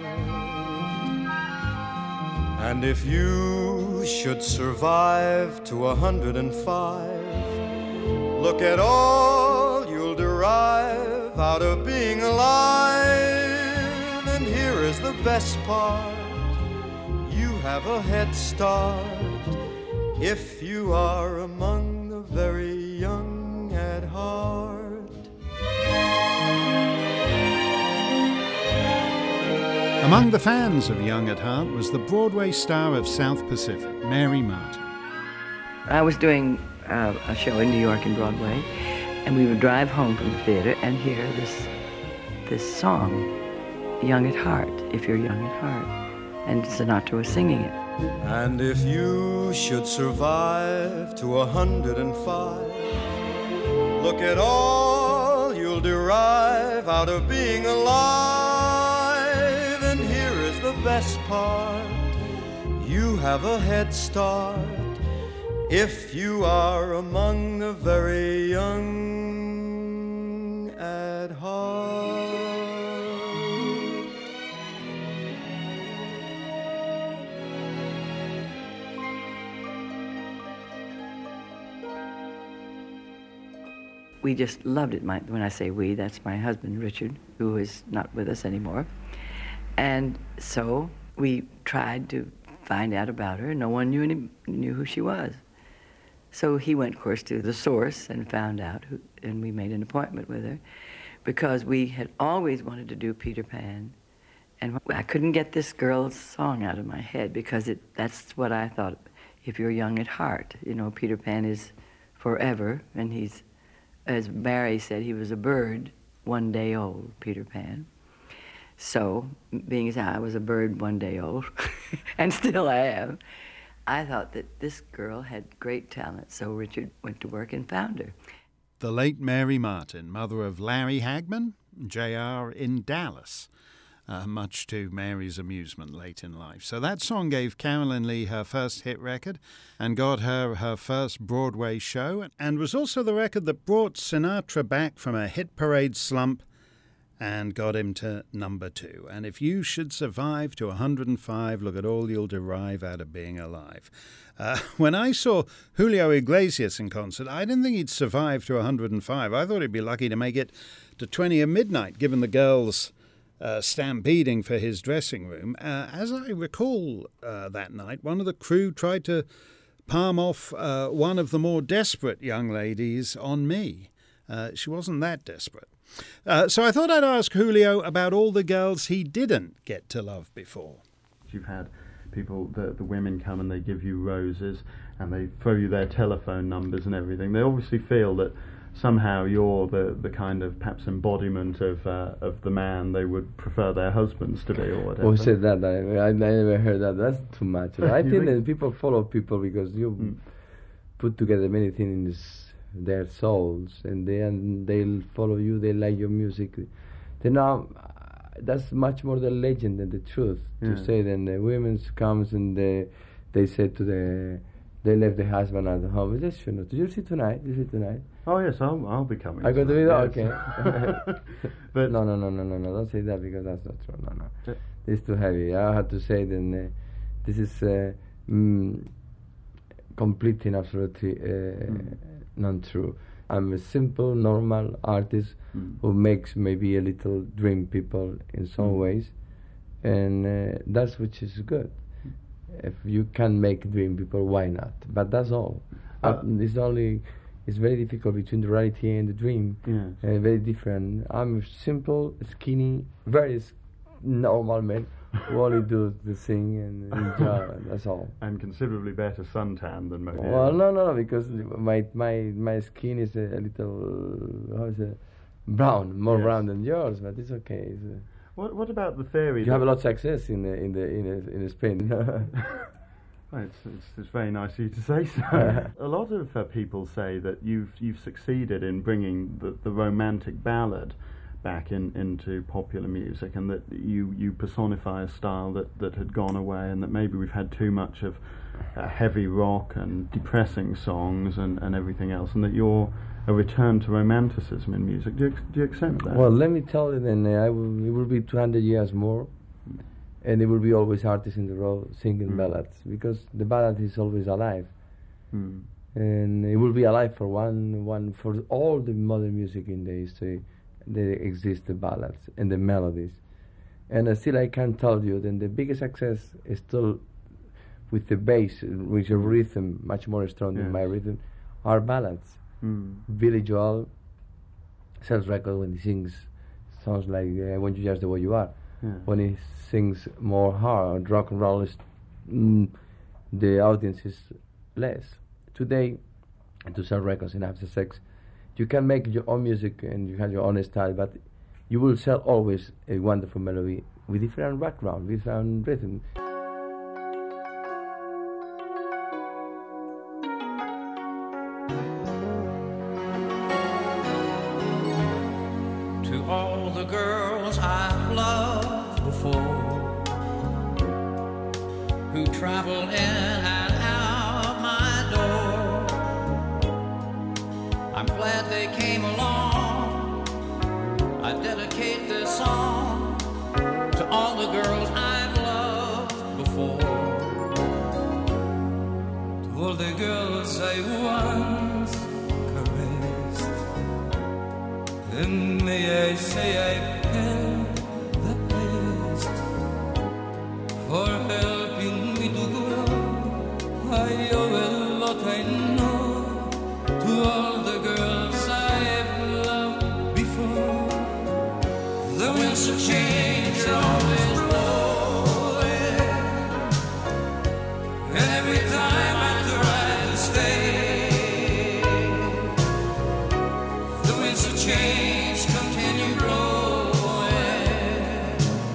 S7: And if you should survive to 105, look at all you'll derive out of being alive. And here is the best part, you have a head start if you are among the very young at heart.
S4: Among the fans of Young at Heart was the Broadway star of South Pacific, Mary Martin.
S21: I was doing a show in New York in Broadway, and we would drive home from the theater and hear this song, Young at Heart, if you're young at heart. And Sinatra was singing it.
S7: And if you should survive to 105, look at all you'll derive out of being alive. And here is the best part, you have a head start if you are among the very young at heart.
S21: We just loved it. When I say we, that's my husband, Richard, who is not with us anymore. And so we tried to find out about her. No one knew who she was. So he went, of course, to the source and found out, and we made an appointment with her, because we had always wanted to do Peter Pan. And I couldn't get this girl's song out of my head, because that's what I thought, if you're young at heart. You know, Peter Pan is forever, and he's, as Barry said, he was a bird, one day old, Peter Pan. So, being as I was a bird one day old, and still I am, I thought that this girl had great talent, so Richard went to work and found her.
S4: The late Mary Martin, mother of Larry Hagman, J.R. in Dallas, much to Mary's amusement late in life. So that song gave Carolyn Lee her first hit record and got her her first Broadway show, and was also the record that brought Sinatra back from a hit parade slump and got him to number 2. And if you should survive to 105, look at all you'll derive out of being alive. When I saw Julio Iglesias in concert, I didn't think he'd survive to 105. I thought he'd be lucky to make it to 20 at midnight, given the girls stampeding for his dressing room. As I recall that night, one of the crew tried to palm off one of the more desperate young ladies on me. She wasn't that desperate. So I thought I'd ask Julio about all the girls he didn't get to love before.
S5: You've had people, the women come and they give you roses and they throw you their telephone numbers and everything. They obviously feel that somehow you're the kind of perhaps embodiment of the man they would prefer their husbands to be, or whatever.
S1: Who said that? I never heard that. That's too much. I think that people follow people because you put together many things in their souls, and they'll follow you. They like your music. That's much more the legend than the truth. To say that the women comes and they say to they left the husband at home. Did you see tonight?
S5: Oh yes, I'll be coming.
S1: I got to be there.
S5: Yes.
S1: Okay. But no. Don't say that because that's not true. No. It's too heavy. I have to say then this is completely and absolutely not true. I'm a simple, normal artist who makes maybe a little dream people in some ways, and that's which is good. If you can make dream people, why not? But that's all. It's very difficult between the reality and the dream.
S5: Yes.
S1: Very different. I'm a simple, skinny, very normal man who only do the thing and enjoy. That's all.
S5: And considerably better suntan than most.
S1: Well, no, because my skin is a little brown, more brown than yours, but it's okay.
S5: What about the theory?
S1: You have a lot of success in Spain.
S5: Well, it's very nice of you to say so. A lot of people say that you've succeeded in bringing the romantic ballad back into popular music, and that you personify a style that had gone away, and that maybe we've had too much of heavy rock and depressing songs and everything else, and that you're a return to romanticism in music. Do you accept that?
S1: Well, let me tell you then, it will be 200 years more, and it will be always artists in the row singing ballads, because the ballad is always alive. And it will be alive for for all the modern music in the history. There exist the ballads and the melodies. And still I can tell you that the biggest success is still with the bass, with a rhythm much more strong than my rhythm, are ballads. Billy Joel sells records when he sings songs like When You're Just the Way You Are. When he sings more hard rock and roll, the audience is less. Today, to sell records and After Sex, you can make your own music and you have your own style, but you will sell always a wonderful melody with different background, with different rhythm.
S22: To all the girls I've loved before, who travel in and out my door, I'm glad they came along. I dedicate this song to all the girls I've loved before, to all the girls I once caressed, and may I say I've had the best for helping me to grow. I owe a lot, I know, to all the girls I've loved before. The winds of change are always blowing, and every time I try to stay, the winds of change continue blowing.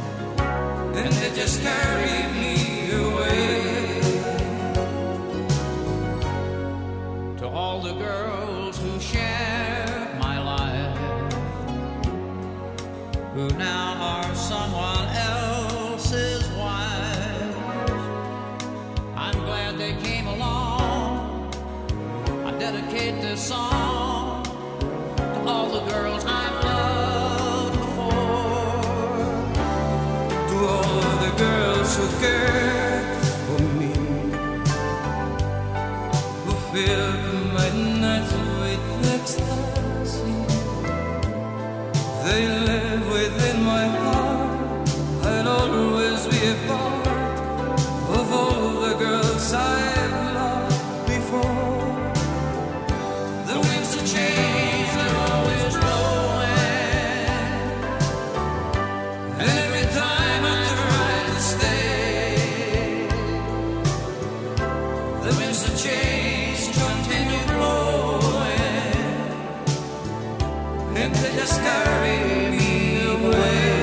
S22: girls who cared for me, who filled my nights with ecstasy. They live within my heart. I'll always be a part of all the girls I've loved before. The winds of change are always blowing, and every time I try to stay, the winds of change continue blowing, and they just carry me away.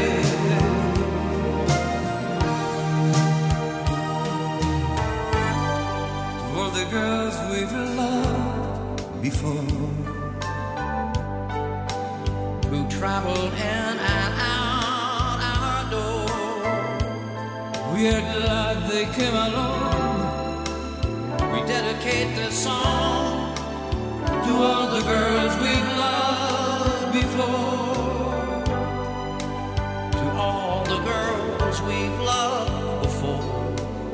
S22: To all the girls we've loved before, who traveled in and out our door, we are glad they came along. We dedicate this song to all the girls we've loved before, to all the girls we've loved before,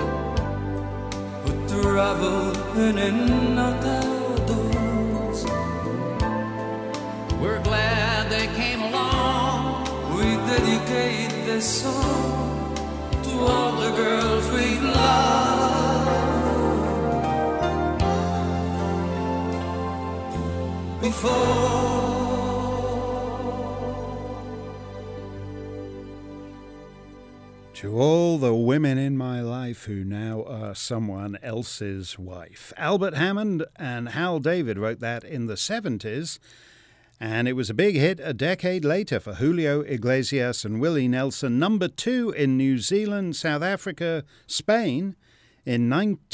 S22: who traveled in and out our doors. We're glad they came along. We dedicate this song to all the girls we've loved before.
S4: To all the women in my life who now are someone else's wife. Albert Hammond and Hal David wrote that in the 70s, and it was a big hit a decade later for Julio Iglesias and Willie Nelson, number 2 in New Zealand, South Africa, Spain in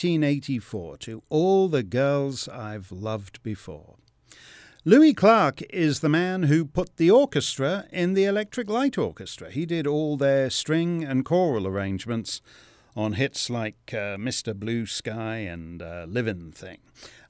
S4: 1984, To All the Girls I've Loved Before. Louis Clark is the man who put the orchestra in the Electric Light Orchestra. He did all their string and choral arrangements on hits like Mr. Blue Sky and Livin' Thing.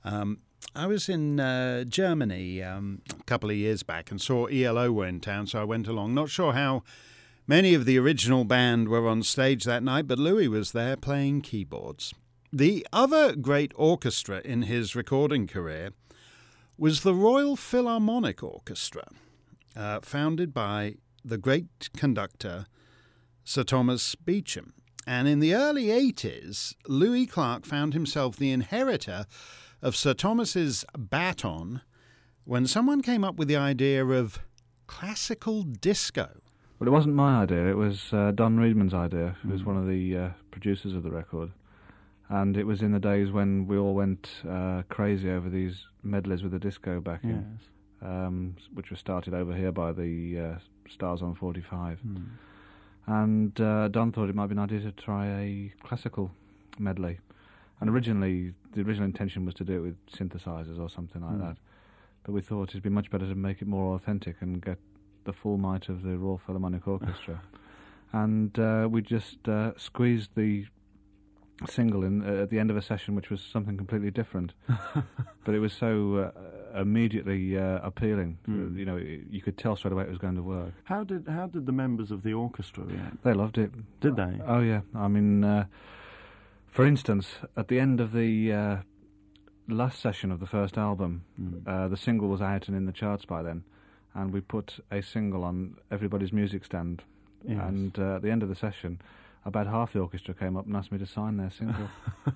S4: I was in Germany a couple of years back and saw ELO were in town, so I went along. Not sure how many of the original band were on stage that night, but Louis was there playing keyboards. The other great orchestra in his recording career was the Royal Philharmonic Orchestra, founded by the great conductor Sir Thomas Beecham. And in the early 80s, Louis Clark found himself the inheritor of Sir Thomas's baton when someone came up with the idea of classical disco.
S3: Well, it wasn't my idea, it was Don Reedman's idea, who was one of the producers of the record. And it was in the days when we all went crazy over these medleys with the disco backing, which was started over here by the Stars on 45. And Don thought it might be an idea to try a classical medley. And originally, the original intention was to do it with synthesizers or something like that. But we thought it'd be much better to make it more authentic and get the full might of the Royal Philharmonic Orchestra. And we just squeezed the single in at the end of a session, which was something completely different. But it was so immediately appealing. You know, you could tell straight away it was going to work.
S5: How did the members of the orchestra react?
S3: They loved it.
S5: Did they?
S3: Oh yeah. I mean, for instance, at the end of the last session of the first album, the single was out and in the charts by then, and we put a single on everybody's music stand.
S5: Yes.
S3: And at the end of the session, about half the orchestra came up and asked me to sign their single.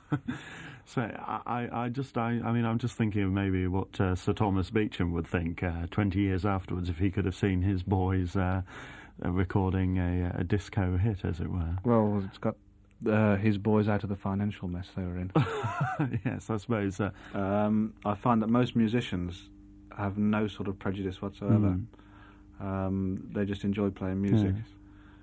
S5: So I'm just thinking of maybe what Sir Thomas Beecham would think 20 years afterwards if he could have seen his boys recording a disco hit, as it were.
S3: Well, it's got his boys out of the financial mess they were in.
S5: Yes, I suppose.
S3: I find that most musicians have no sort of prejudice whatsoever. They just enjoy playing music.
S5: Yes.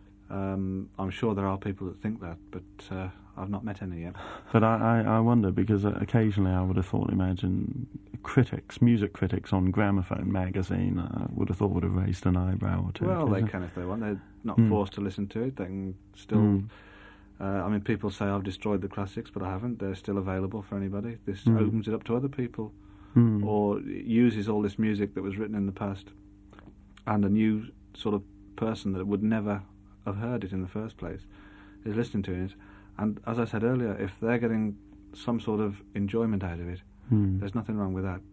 S3: I'm sure there are people that think that, but I've not met any yet.
S5: But I wonder, because occasionally I would have imagine music critics on Gramophone magazine, would have raised an eyebrow or two.
S3: Well, they can if they want. They're not forced to listen to it. They can still... I mean, people say I've destroyed the classics, but I haven't. They're still available for anybody. This opens it up to other people, or uses all this music that was written in the past, and a new sort of person that would never have heard it in the first place is listening to it. And as I said earlier, if they're getting some sort of enjoyment out of it, there's nothing wrong with that.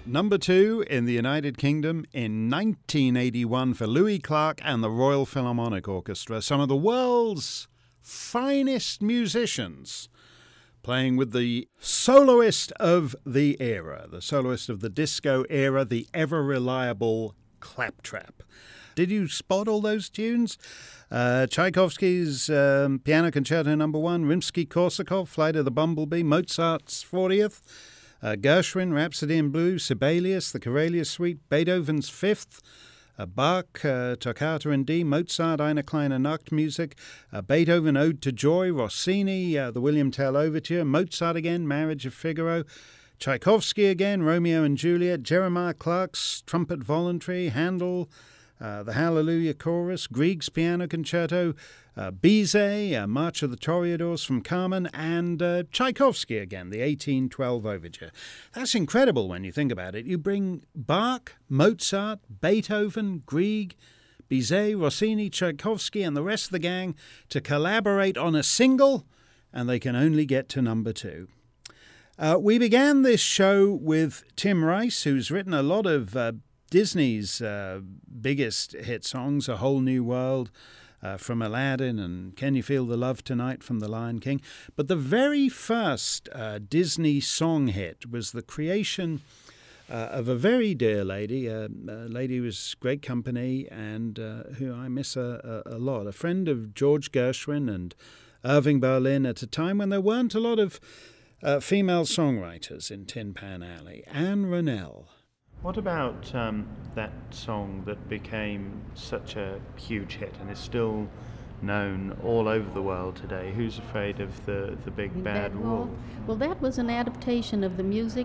S4: Number 2 in the United Kingdom in 1981 for Louis Clark and the Royal Philharmonic Orchestra, some of the world's finest musicians playing with the soloist of the era, the soloist of the disco era, the ever-reliable Claptrap. Did you spot all those tunes? Tchaikovsky's Piano Concerto No. 1, Rimsky-Korsakov, Flight of the Bumblebee, Mozart's 40th, Gershwin, Rhapsody in Blue, Sibelius, the Corellia Suite, Beethoven's Fifth, Bach, Toccata in D, Mozart, Eine kleine Nachtmusik, Beethoven, Ode to Joy, Rossini, the William Tell Overture, Mozart again, Marriage of Figaro, Tchaikovsky again, Romeo and Juliet, Jeremiah Clark's Trumpet Voluntary, Handel, the Hallelujah Chorus, Grieg's Piano Concerto, Bizet, March of the Toreadors from Carmen, and Tchaikovsky again, the 1812 Overture. That's incredible when you think about it. You bring Bach, Mozart, Beethoven, Grieg, Bizet, Rossini, Tchaikovsky, and the rest of the gang to collaborate on a single, and they can only get to number 2. We began this show with Tim Rice, who's written a lot of Disney's biggest hit songs, A Whole New World from Aladdin and Can You Feel the Love Tonight from The Lion King. But the very first Disney song hit was the creation of a very dear lady, a lady who was great company and who I miss a lot, a friend of George Gershwin and Irving Berlin at a time when there weren't a lot of female songwriters in Tin Pan Alley. Anne Ronell.
S5: What about that song that became such a huge hit and is still known all over the world today? Who's Afraid of the Big Bad Wolf?
S6: Well, that was an adaptation of the music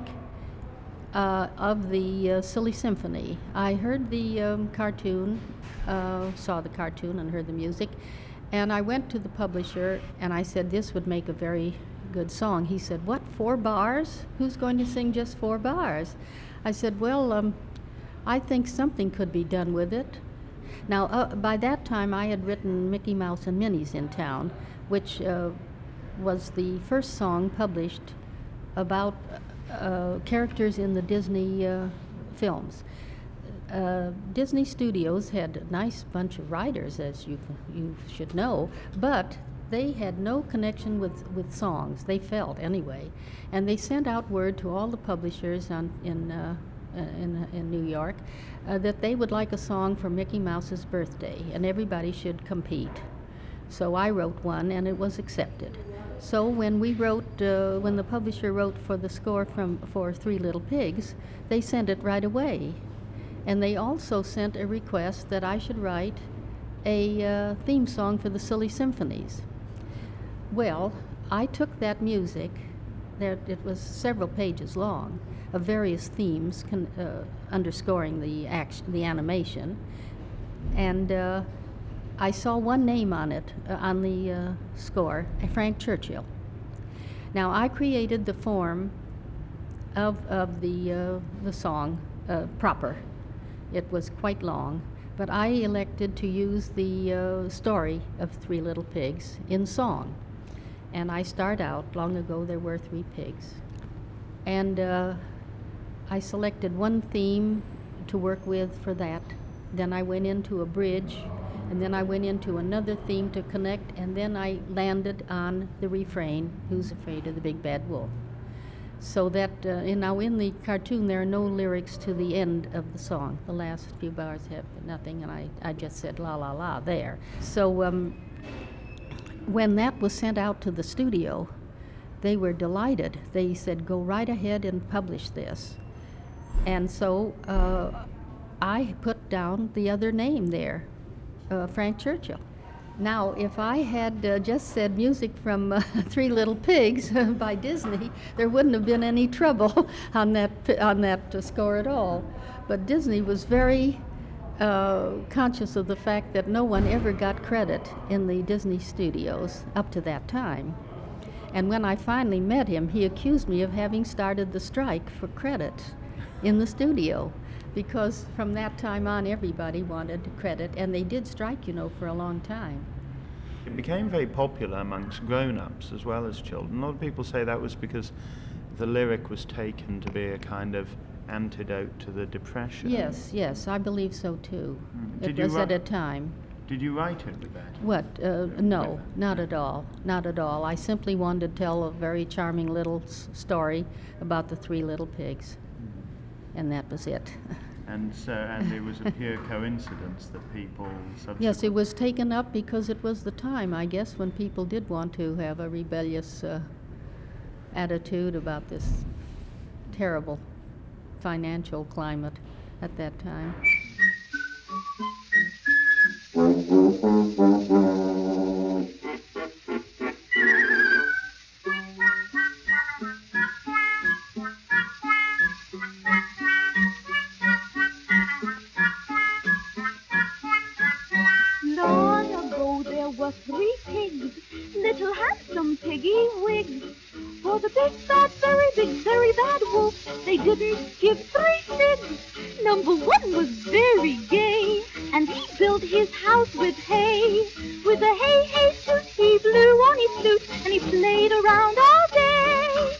S6: of the Silly Symphony. I heard the cartoon, saw the cartoon and heard the music, and I went to the publisher and I said this would make a very good song. He said, "What, 4 bars? Who's going to sing just 4 bars?" I said, well, I think something could be done with it. Now, by that time, I had written Mickey Mouse and Minnie's in Town, which was the first song published about characters in the Disney films. Disney Studios had a nice bunch of writers, as you should know, but they had no connection with songs, they felt anyway. And they sent out word to all the publishers in New York that they would like a song for Mickey Mouse's birthday, and everybody should compete. So I wrote one, and it was accepted. So when we wrote, when the publisher wrote for the score for Three Little Pigs, they sent it right away. And they also sent a request that I should write a theme song for the Silly Symphonies. Well, I took that music, it was several pages long, of various themes underscoring the animation, and I saw one name on it, on the score, Frank Churchill. Now, I created the form of the song proper. It was quite long, but I elected to use the story of Three Little Pigs in song. And I start out, long ago there were 3 pigs. And I selected one theme to work with for that. Then I went into a bridge, and then I went into another theme to connect, and then I landed on the refrain, Who's Afraid of the Big Bad Wolf? So that, now in the cartoon there are no lyrics to the end of the song. The last few bars have nothing, and I just said la la la there. So when that was sent out to the studio, they were delighted. They said, go right ahead and publish this. And so I put down the other name there, Frank Churchill. Now, if I had just said music from Three Little Pigs by Disney, there wouldn't have been any trouble on that score at all. But Disney was very conscious of the fact that no one ever got credit in the Disney studios up to that time. And when I finally met him, he accused me of having started the strike for credit in the studio, because from that time on everybody wanted credit, and they did strike, you know, for a long time.
S5: It became very popular amongst grown-ups as well as children. A lot of people say that was because the lyric was taken to be a kind of antidote to the depression.
S6: Yes, I believe so too.
S5: Did
S6: It was
S5: you
S6: at a time.
S5: Did you write it with that?
S6: What? No, not at all. Not at all. I simply wanted to tell a very charming little story about the three little pigs, and that was it.
S5: And it was a pure coincidence that people subsequently...
S6: Yes, it was taken up because it was the time, I guess, when people did want to have a rebellious attitude about this terrible financial climate at that time.
S8: Long ago there were 3 pigs, little handsome piggy wigs. For the big, very bad wolf, they didn't give 3 figs. Number 1 was very gay, and he built his house with hay. With a hey, hey, toot, he blew on his flute, and he played around all day.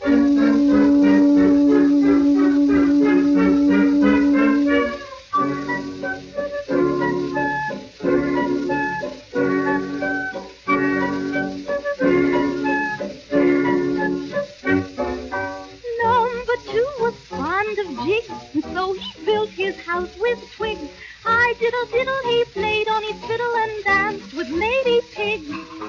S8: Number 2 was fond of jigs, and so he built his house with twigs. Hi diddle diddle, he played on his fiddle and danced with lady pigs.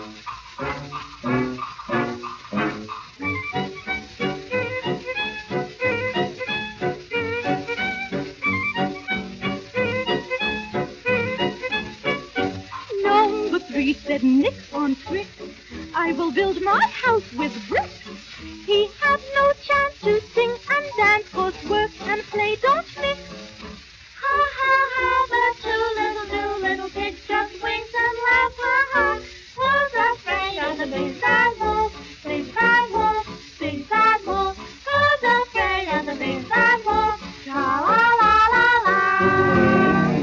S8: Number 3 said nix on tricks, I will build my house with bricks. He had no chance to sing and dance, cause work and play don't mix. Ha ha ha, the 2 little pigs just winked and laughed. Ha ha, who's afraid of the big bad wolf? Big bad wolf, big bad wolf. Who's afraid of the big bad wolf? Tra la la la la.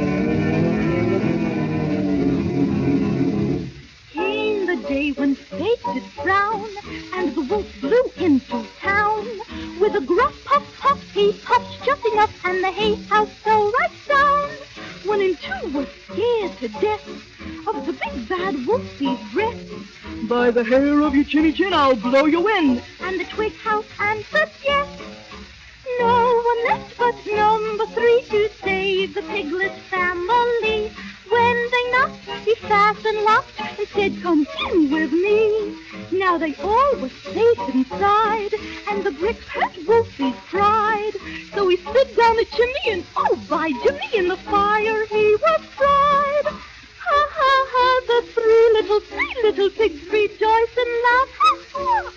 S8: Came the day when fate did frown, and the wolf blew into town. With a gruff puff puff, he puffed jumping up, and the hay house fell right down. 1 and 2 were scared to death of the big bad wolfie's breath. By the hair of your chinny chin, I'll blow you in. And the twig house answered yes. No one left but number 3 to save the piglet family. When they knocked, he fast and locked and said, come in with me. Now they all were safe inside, and the bricks hurt Wolfie's pride. So he slid down the chimney, and oh, by Jimmy, in the fire he was fried. Ha ha ha, the 3 little pigs rejoice and laugh. Ha ha.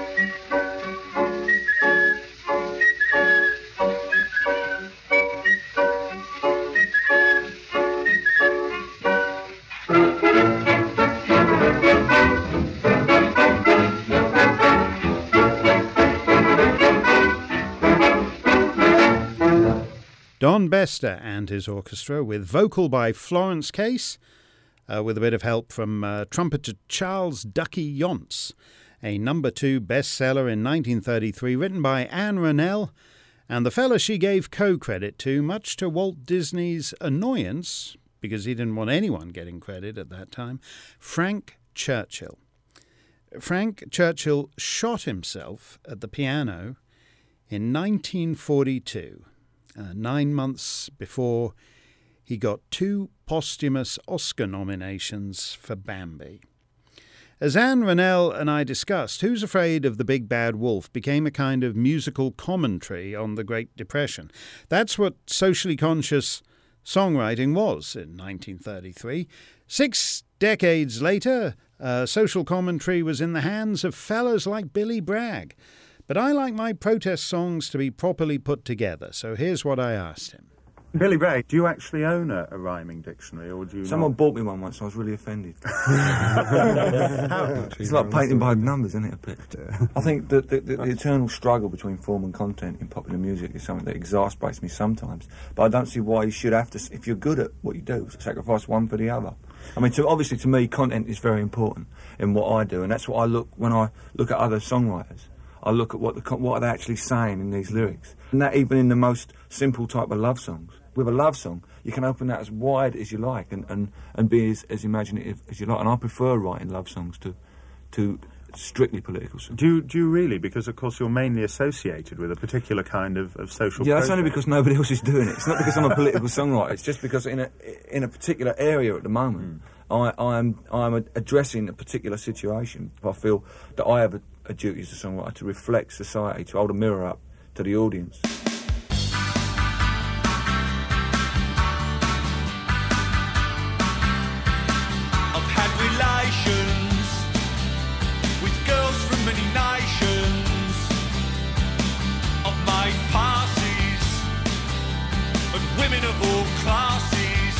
S4: Don Bester and his orchestra, with vocal by Florence Case, with a bit of help from trumpeter Charles Ducky Yontz, a number 2 bestseller in 1933, written by Anne Rennell, and the fella she gave co-credit to, much to Walt Disney's annoyance, because he didn't want anyone getting credit at that time, Frank Churchill. Frank Churchill shot himself at the piano in 1942. 9 months before he got 2 posthumous Oscar nominations for Bambi. As Anne Rennell and I discussed, Who's Afraid of the Big Bad Wolf became a kind of musical commentary on the Great Depression. That's what socially conscious songwriting was in 1933. 6 decades later, social commentary was in the hands of fellas like Billy Bragg. But I like my protest songs to be properly put together, so here's what I asked him.
S9: Billy Bragg, do you actually own a rhyming dictionary, or do you
S23: Someone
S9: not?
S23: bought me one once, and I was really offended. It's like painting by numbers, isn't it, a bit? I think that the eternal struggle between form and content in popular music is something that exasperates me sometimes, but I don't see why you should have to, if you're good at what you do, sacrifice one for the other. I mean, obviously to me, content is very important in what I do, and that's what I look when I look at other songwriters. I look at what are they actually saying in these lyrics. And that even in the most simple type of love songs. With a love song, you can open that as wide as you like and be as imaginative as you like. And I prefer writing love songs to strictly political songs.
S9: Do you really? Because, of course, you're mainly associated with a particular kind of social
S23: Yeah, that's
S9: process.
S23: only because nobody else is doing it. It's not because I'm a political songwriter. It's just because in a particular area at the moment, I'm addressing a particular situation. I feel that I have a duty as a songwriter to reflect society, to hold a mirror up to the audience.
S11: I've had relations with girls from many nations. I've made passes and women of all classes.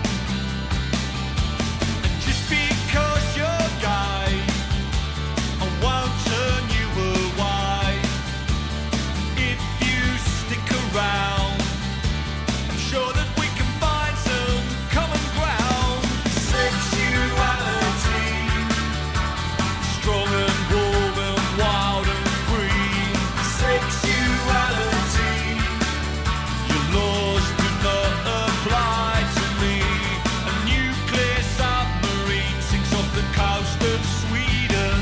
S11: And just because you're gay, I won't turn you away. If you stick around, I'm sure that we can find some common ground. Sexuality, strong and warm and wild and free. Sexuality, your laws do not apply to me. A nuclear submarine sinks off the coast of Sweden.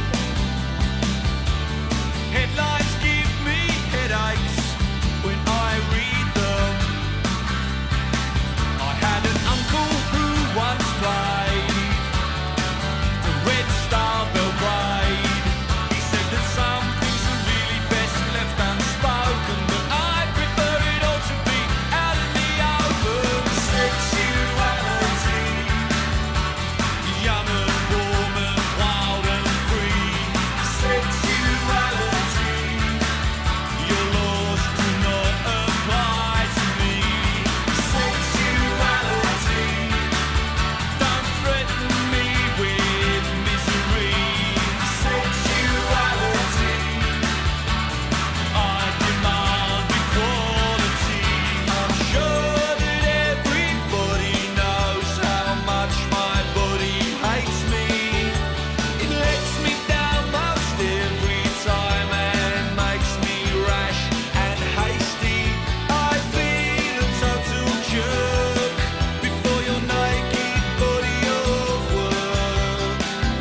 S11: Headlines give me headaches when I read them. I had an uncle who once played the Red Star Belgrade. He said that some things are really best left unspoken, but I prefer it all to be out in the open. Sexuality, young and warm and wild and free. Sexuality, your laws do not apply to me. Sexuality, don't threaten me with misery. Sexuality, I demand equality. I'm sure that everybody knows how much my body hates me. It lets me down most every time and makes me rash and hasty. I feel a total jerk before your naked body of work.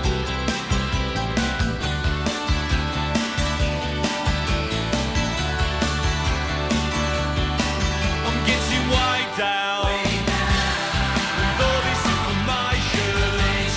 S11: I'm getting way down with all this information.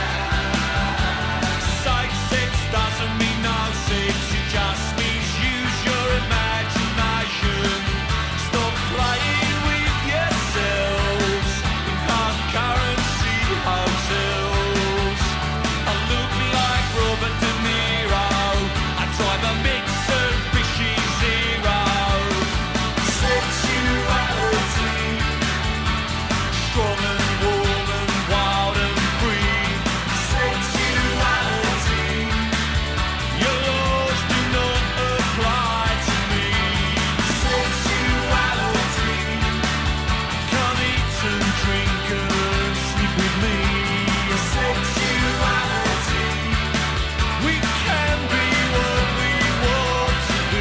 S11: Safe sex doesn't mean no sex, it just means use your imagination. Stop playing with yourselves in hard currency hotels. I look like Robert De Niro, I drive a Mitsubishi Zero. Sexuality, strong and warm and wild and free. Sexuality, your laws do not apply to me. Sexuality, come eat and drink and sleep with me. Sexuality, we can be what we want to be.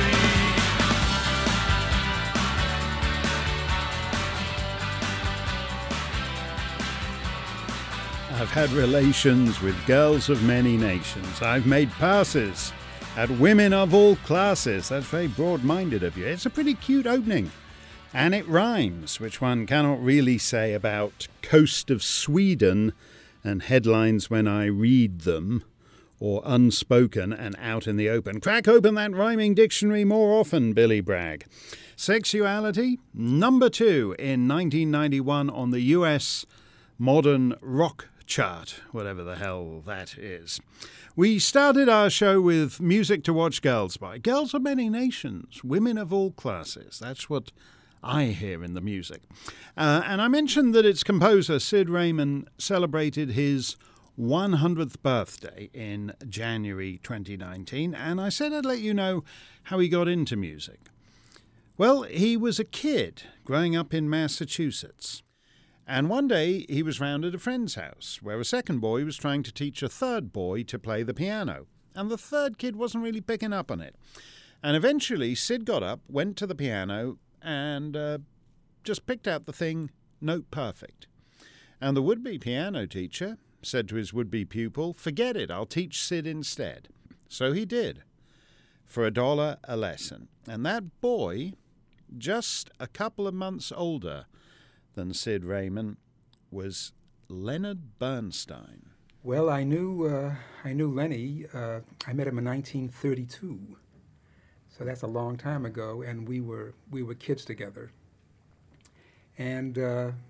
S4: I've had relations with girls of many nations. I've made passes at women of all classes. That's very broad-minded of you. It's a pretty cute opening. And it rhymes, which one cannot really say about Coast of Sweden and headlines when I read them, or unspoken and out in the open. Crack open that rhyming dictionary more often, Billy Bragg. Sexuality, number 2 in 1991 on the US Modern Rock Chart, whatever the hell that is. We started our show with Music to Watch Girls by. Girls of many nations, women of all classes. That's what I hear in the music. And I mentioned that its composer, Sid Raymond, celebrated his 100th birthday in January 2019, and I said I'd let you know how he got into music. Well, he was a kid growing up in Massachusetts. And one day he was round at a friend's house where a second boy was trying to teach a third boy to play the piano. and the third kid wasn't really picking up on it. And eventually Sid got up, went to the piano, and just picked out the thing note perfect. And the would-be piano teacher said to his would-be pupil, "Forget it, I'll teach Sid instead." So he did, for $1 a lesson. And that boy, just a couple of months older than Sid Raymond, was Leonard Bernstein.
S10: Well, I knew Lenny. I met him in 1932, so that's a long time ago, and we were kids together. And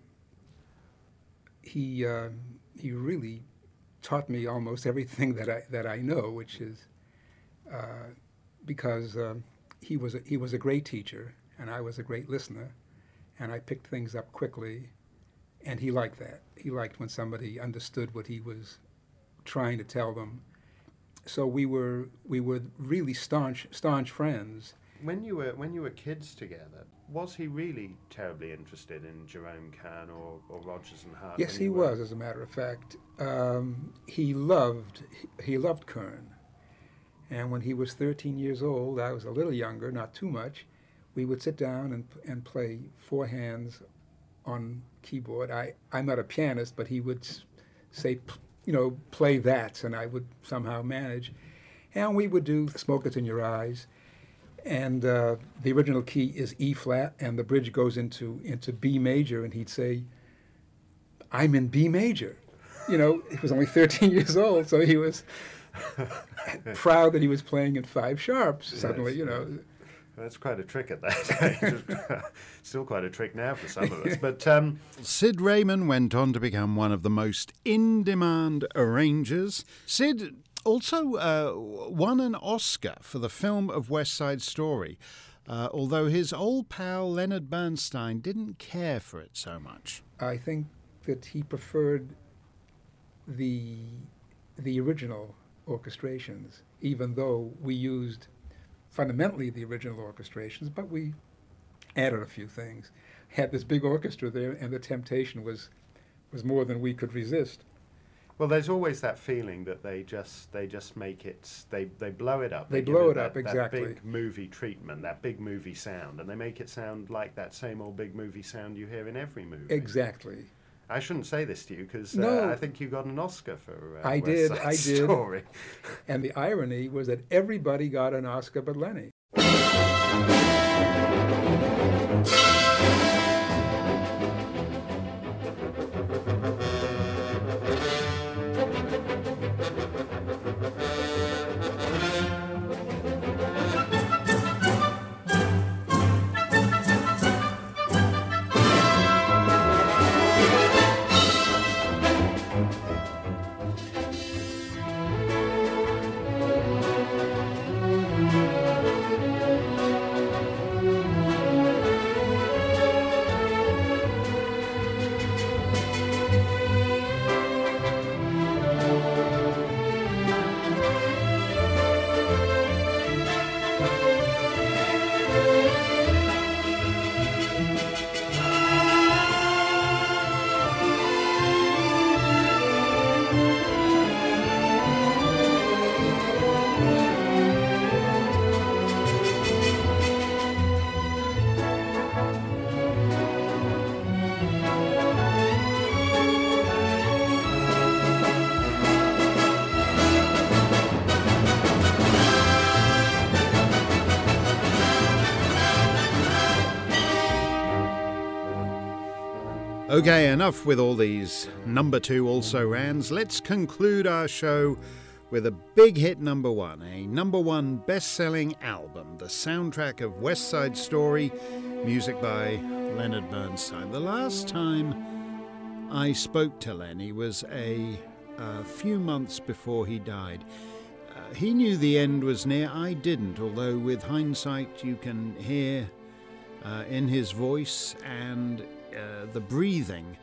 S10: he really taught me almost everything that I know, which is because he was a great teacher, and I was a great listener, and I picked things up quickly, and he liked that. He liked when somebody understood what he was trying to tell them. So we were really staunch friends.
S5: When you were kids together, was he really terribly interested in Jerome Kern or Rodgers and Hart?
S10: Yes, he was, as a matter of fact. He loved Kern. And when he was 13 years old, I was a little younger, not too much, we would sit down and play four hands on keyboard. I'm not a pianist, but he would say, play that, and I would somehow manage. And we would do Smoke That's in Your Eyes. And the original key is E flat, and the bridge goes into B major, and he'd say, "I'm in B major." He was only 13 years old, so he was proud that he was playing in 5 sharps suddenly,
S5: That's quite a trick at that age. Still quite a trick now for some of us. But
S4: Sid Raymond went on to become one of the most in-demand arrangers. Sid also won an Oscar for the film of West Side Story, although his old pal Leonard Bernstein didn't care for it so much.
S10: I think that he preferred the original orchestrations, even though we used fundamentally the original orchestrations, but we added a few things. Had this big orchestra there, and the temptation was more than we could resist.
S5: Well, there's always that feeling that they just make it, they blow it up.
S10: They blow it up, exactly.
S5: That big movie treatment, that big movie sound, and they make it sound like that same old big movie sound you hear in every movie.
S10: Exactly.
S5: I shouldn't say this to you because
S10: no.
S5: I think you got an Oscar for
S10: I
S5: West
S10: did.
S5: Side Story.
S10: And the irony was that everybody got an Oscar but Lenny.
S4: Okay, enough with all these number 2 also-rans. Let's conclude our show with a big hit number 1, a number 1 best-selling album, the soundtrack of West Side Story, music by Leonard Bernstein. The last time I spoke to Lenny was a few months before he died. He knew the end was near. I didn't, although with hindsight you can hear in his voice and the breathing,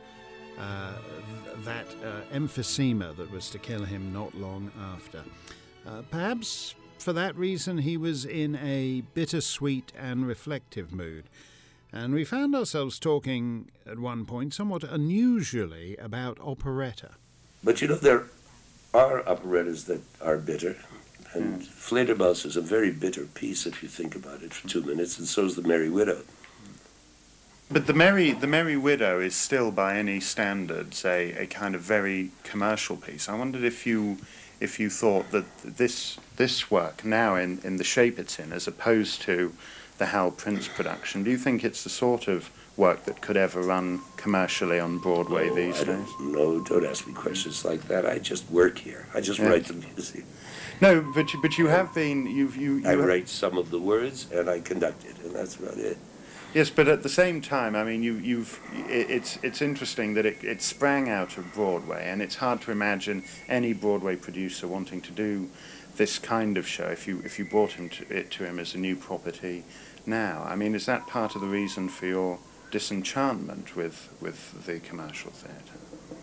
S4: that emphysema that was to kill him not long after. Perhaps for that reason he was in a bittersweet and reflective mood. And we found ourselves talking at one point somewhat unusually about operetta.
S12: But there are operettas that are bitter. And Fledermaus is a very bitter piece if you think about it for 2 minutes, and so is The Merry Widow.
S5: But the Merry Widow is still, by any standards, a kind of very commercial piece. I wondered if you thought that this work now in the shape it's in, as opposed to the Hal Prince production, do you think it's the sort of work that could ever run commercially on Broadway these days?
S12: No, don't ask me questions like that. I just work here. I just write the music.
S5: No, but you have been
S12: I write some of the words and I conduct it, and that's about it.
S5: Yes, but at the same time, I mean, it's interesting that it sprang out of Broadway, and it's hard to imagine any Broadway producer wanting to do this kind of show if you brought it to him as a new property now. I mean, is that part of the reason for your disenchantment with the commercial theatre?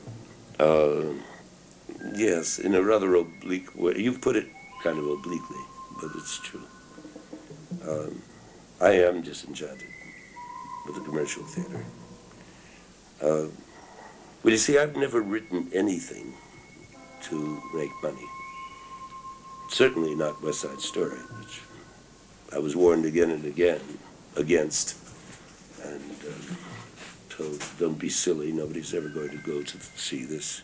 S12: Yes, in a rather oblique way. You've put it kind of obliquely, but it's true. I am disenchanted with the commercial theatre. Well, you see, I've never written anything to make money. Certainly not West Side Story, which I was warned again and again against, and told, don't be silly, nobody's ever going to go to see this.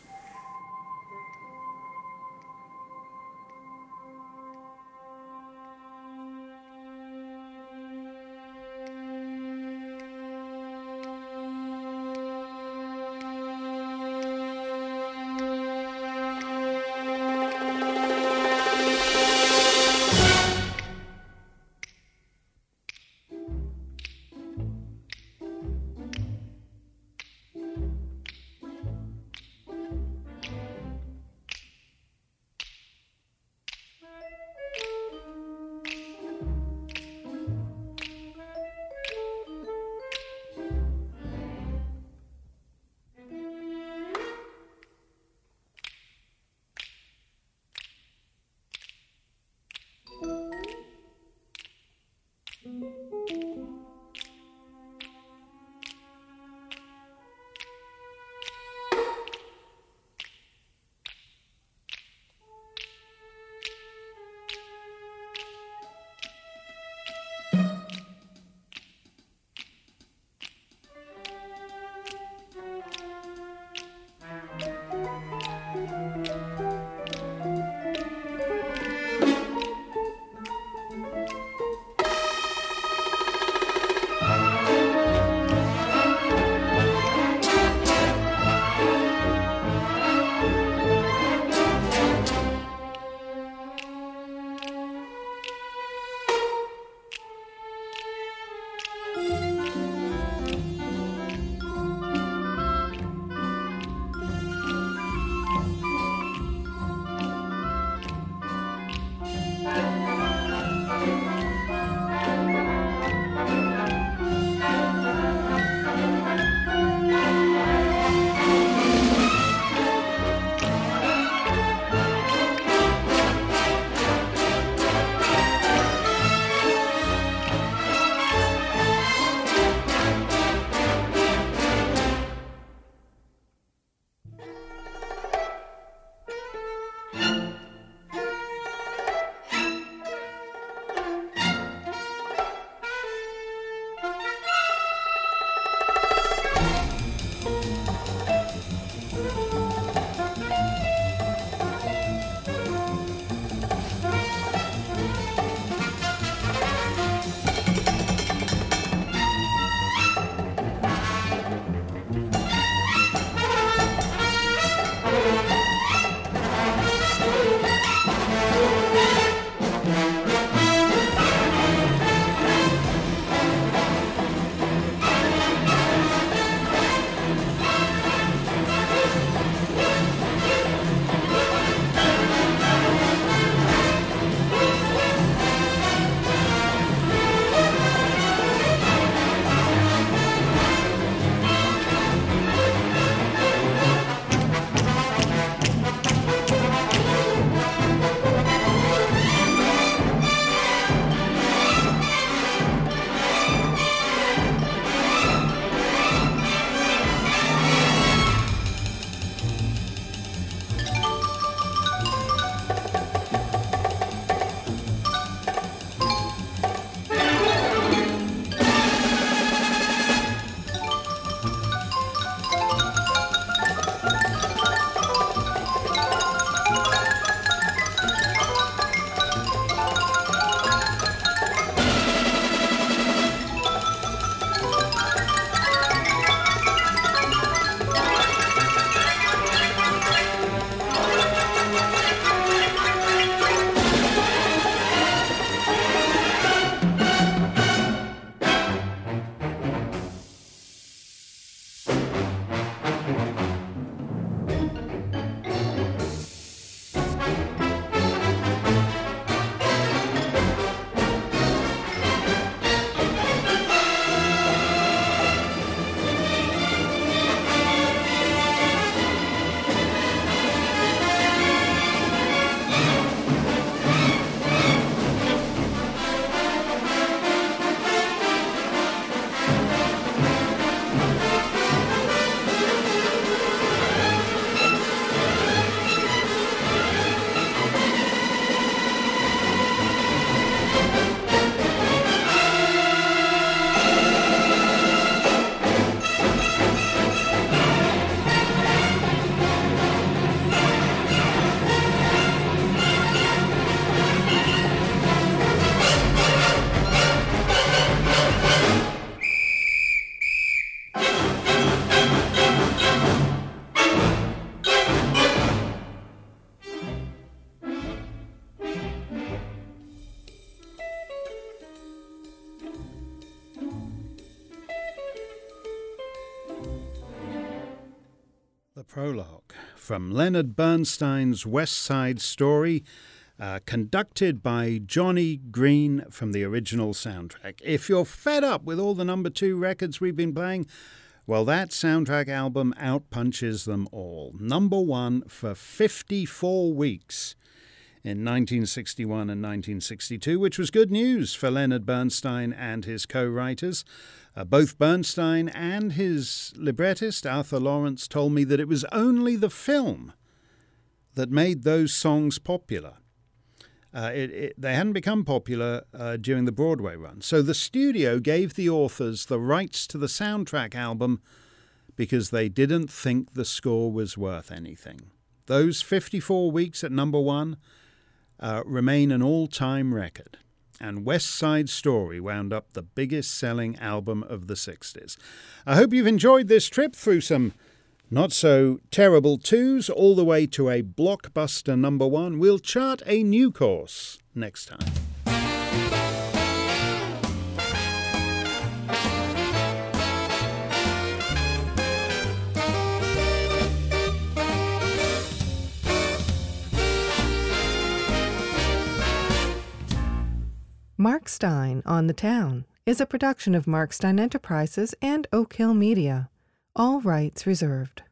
S4: prologue from Leonard Bernstein's West Side Story, conducted by Johnny Green from the original soundtrack. If you're fed up with all the number 2 records we've been playing, well, that soundtrack album outpunches them all. Number 1 for 54 weeks in 1961 and 1962, which was good news for Leonard Bernstein and his co-writers. Both Bernstein and his librettist, Arthur Lawrence, told me that it was only the film that made those songs popular. They hadn't become popular during the Broadway run. So the studio gave the authors the rights to the soundtrack album because they didn't think the score was worth anything. Those 54 weeks at number 1 remain an all-time record. And West Side Story wound up the biggest-selling album of the 60s. I hope you've enjoyed this trip through some not-so-terrible 2s all the way to a blockbuster number 1. We'll chart a new course next time.
S2: Mark Stein on the Town is a production of Mark Stein Enterprises and Oak Hill Media. All rights reserved.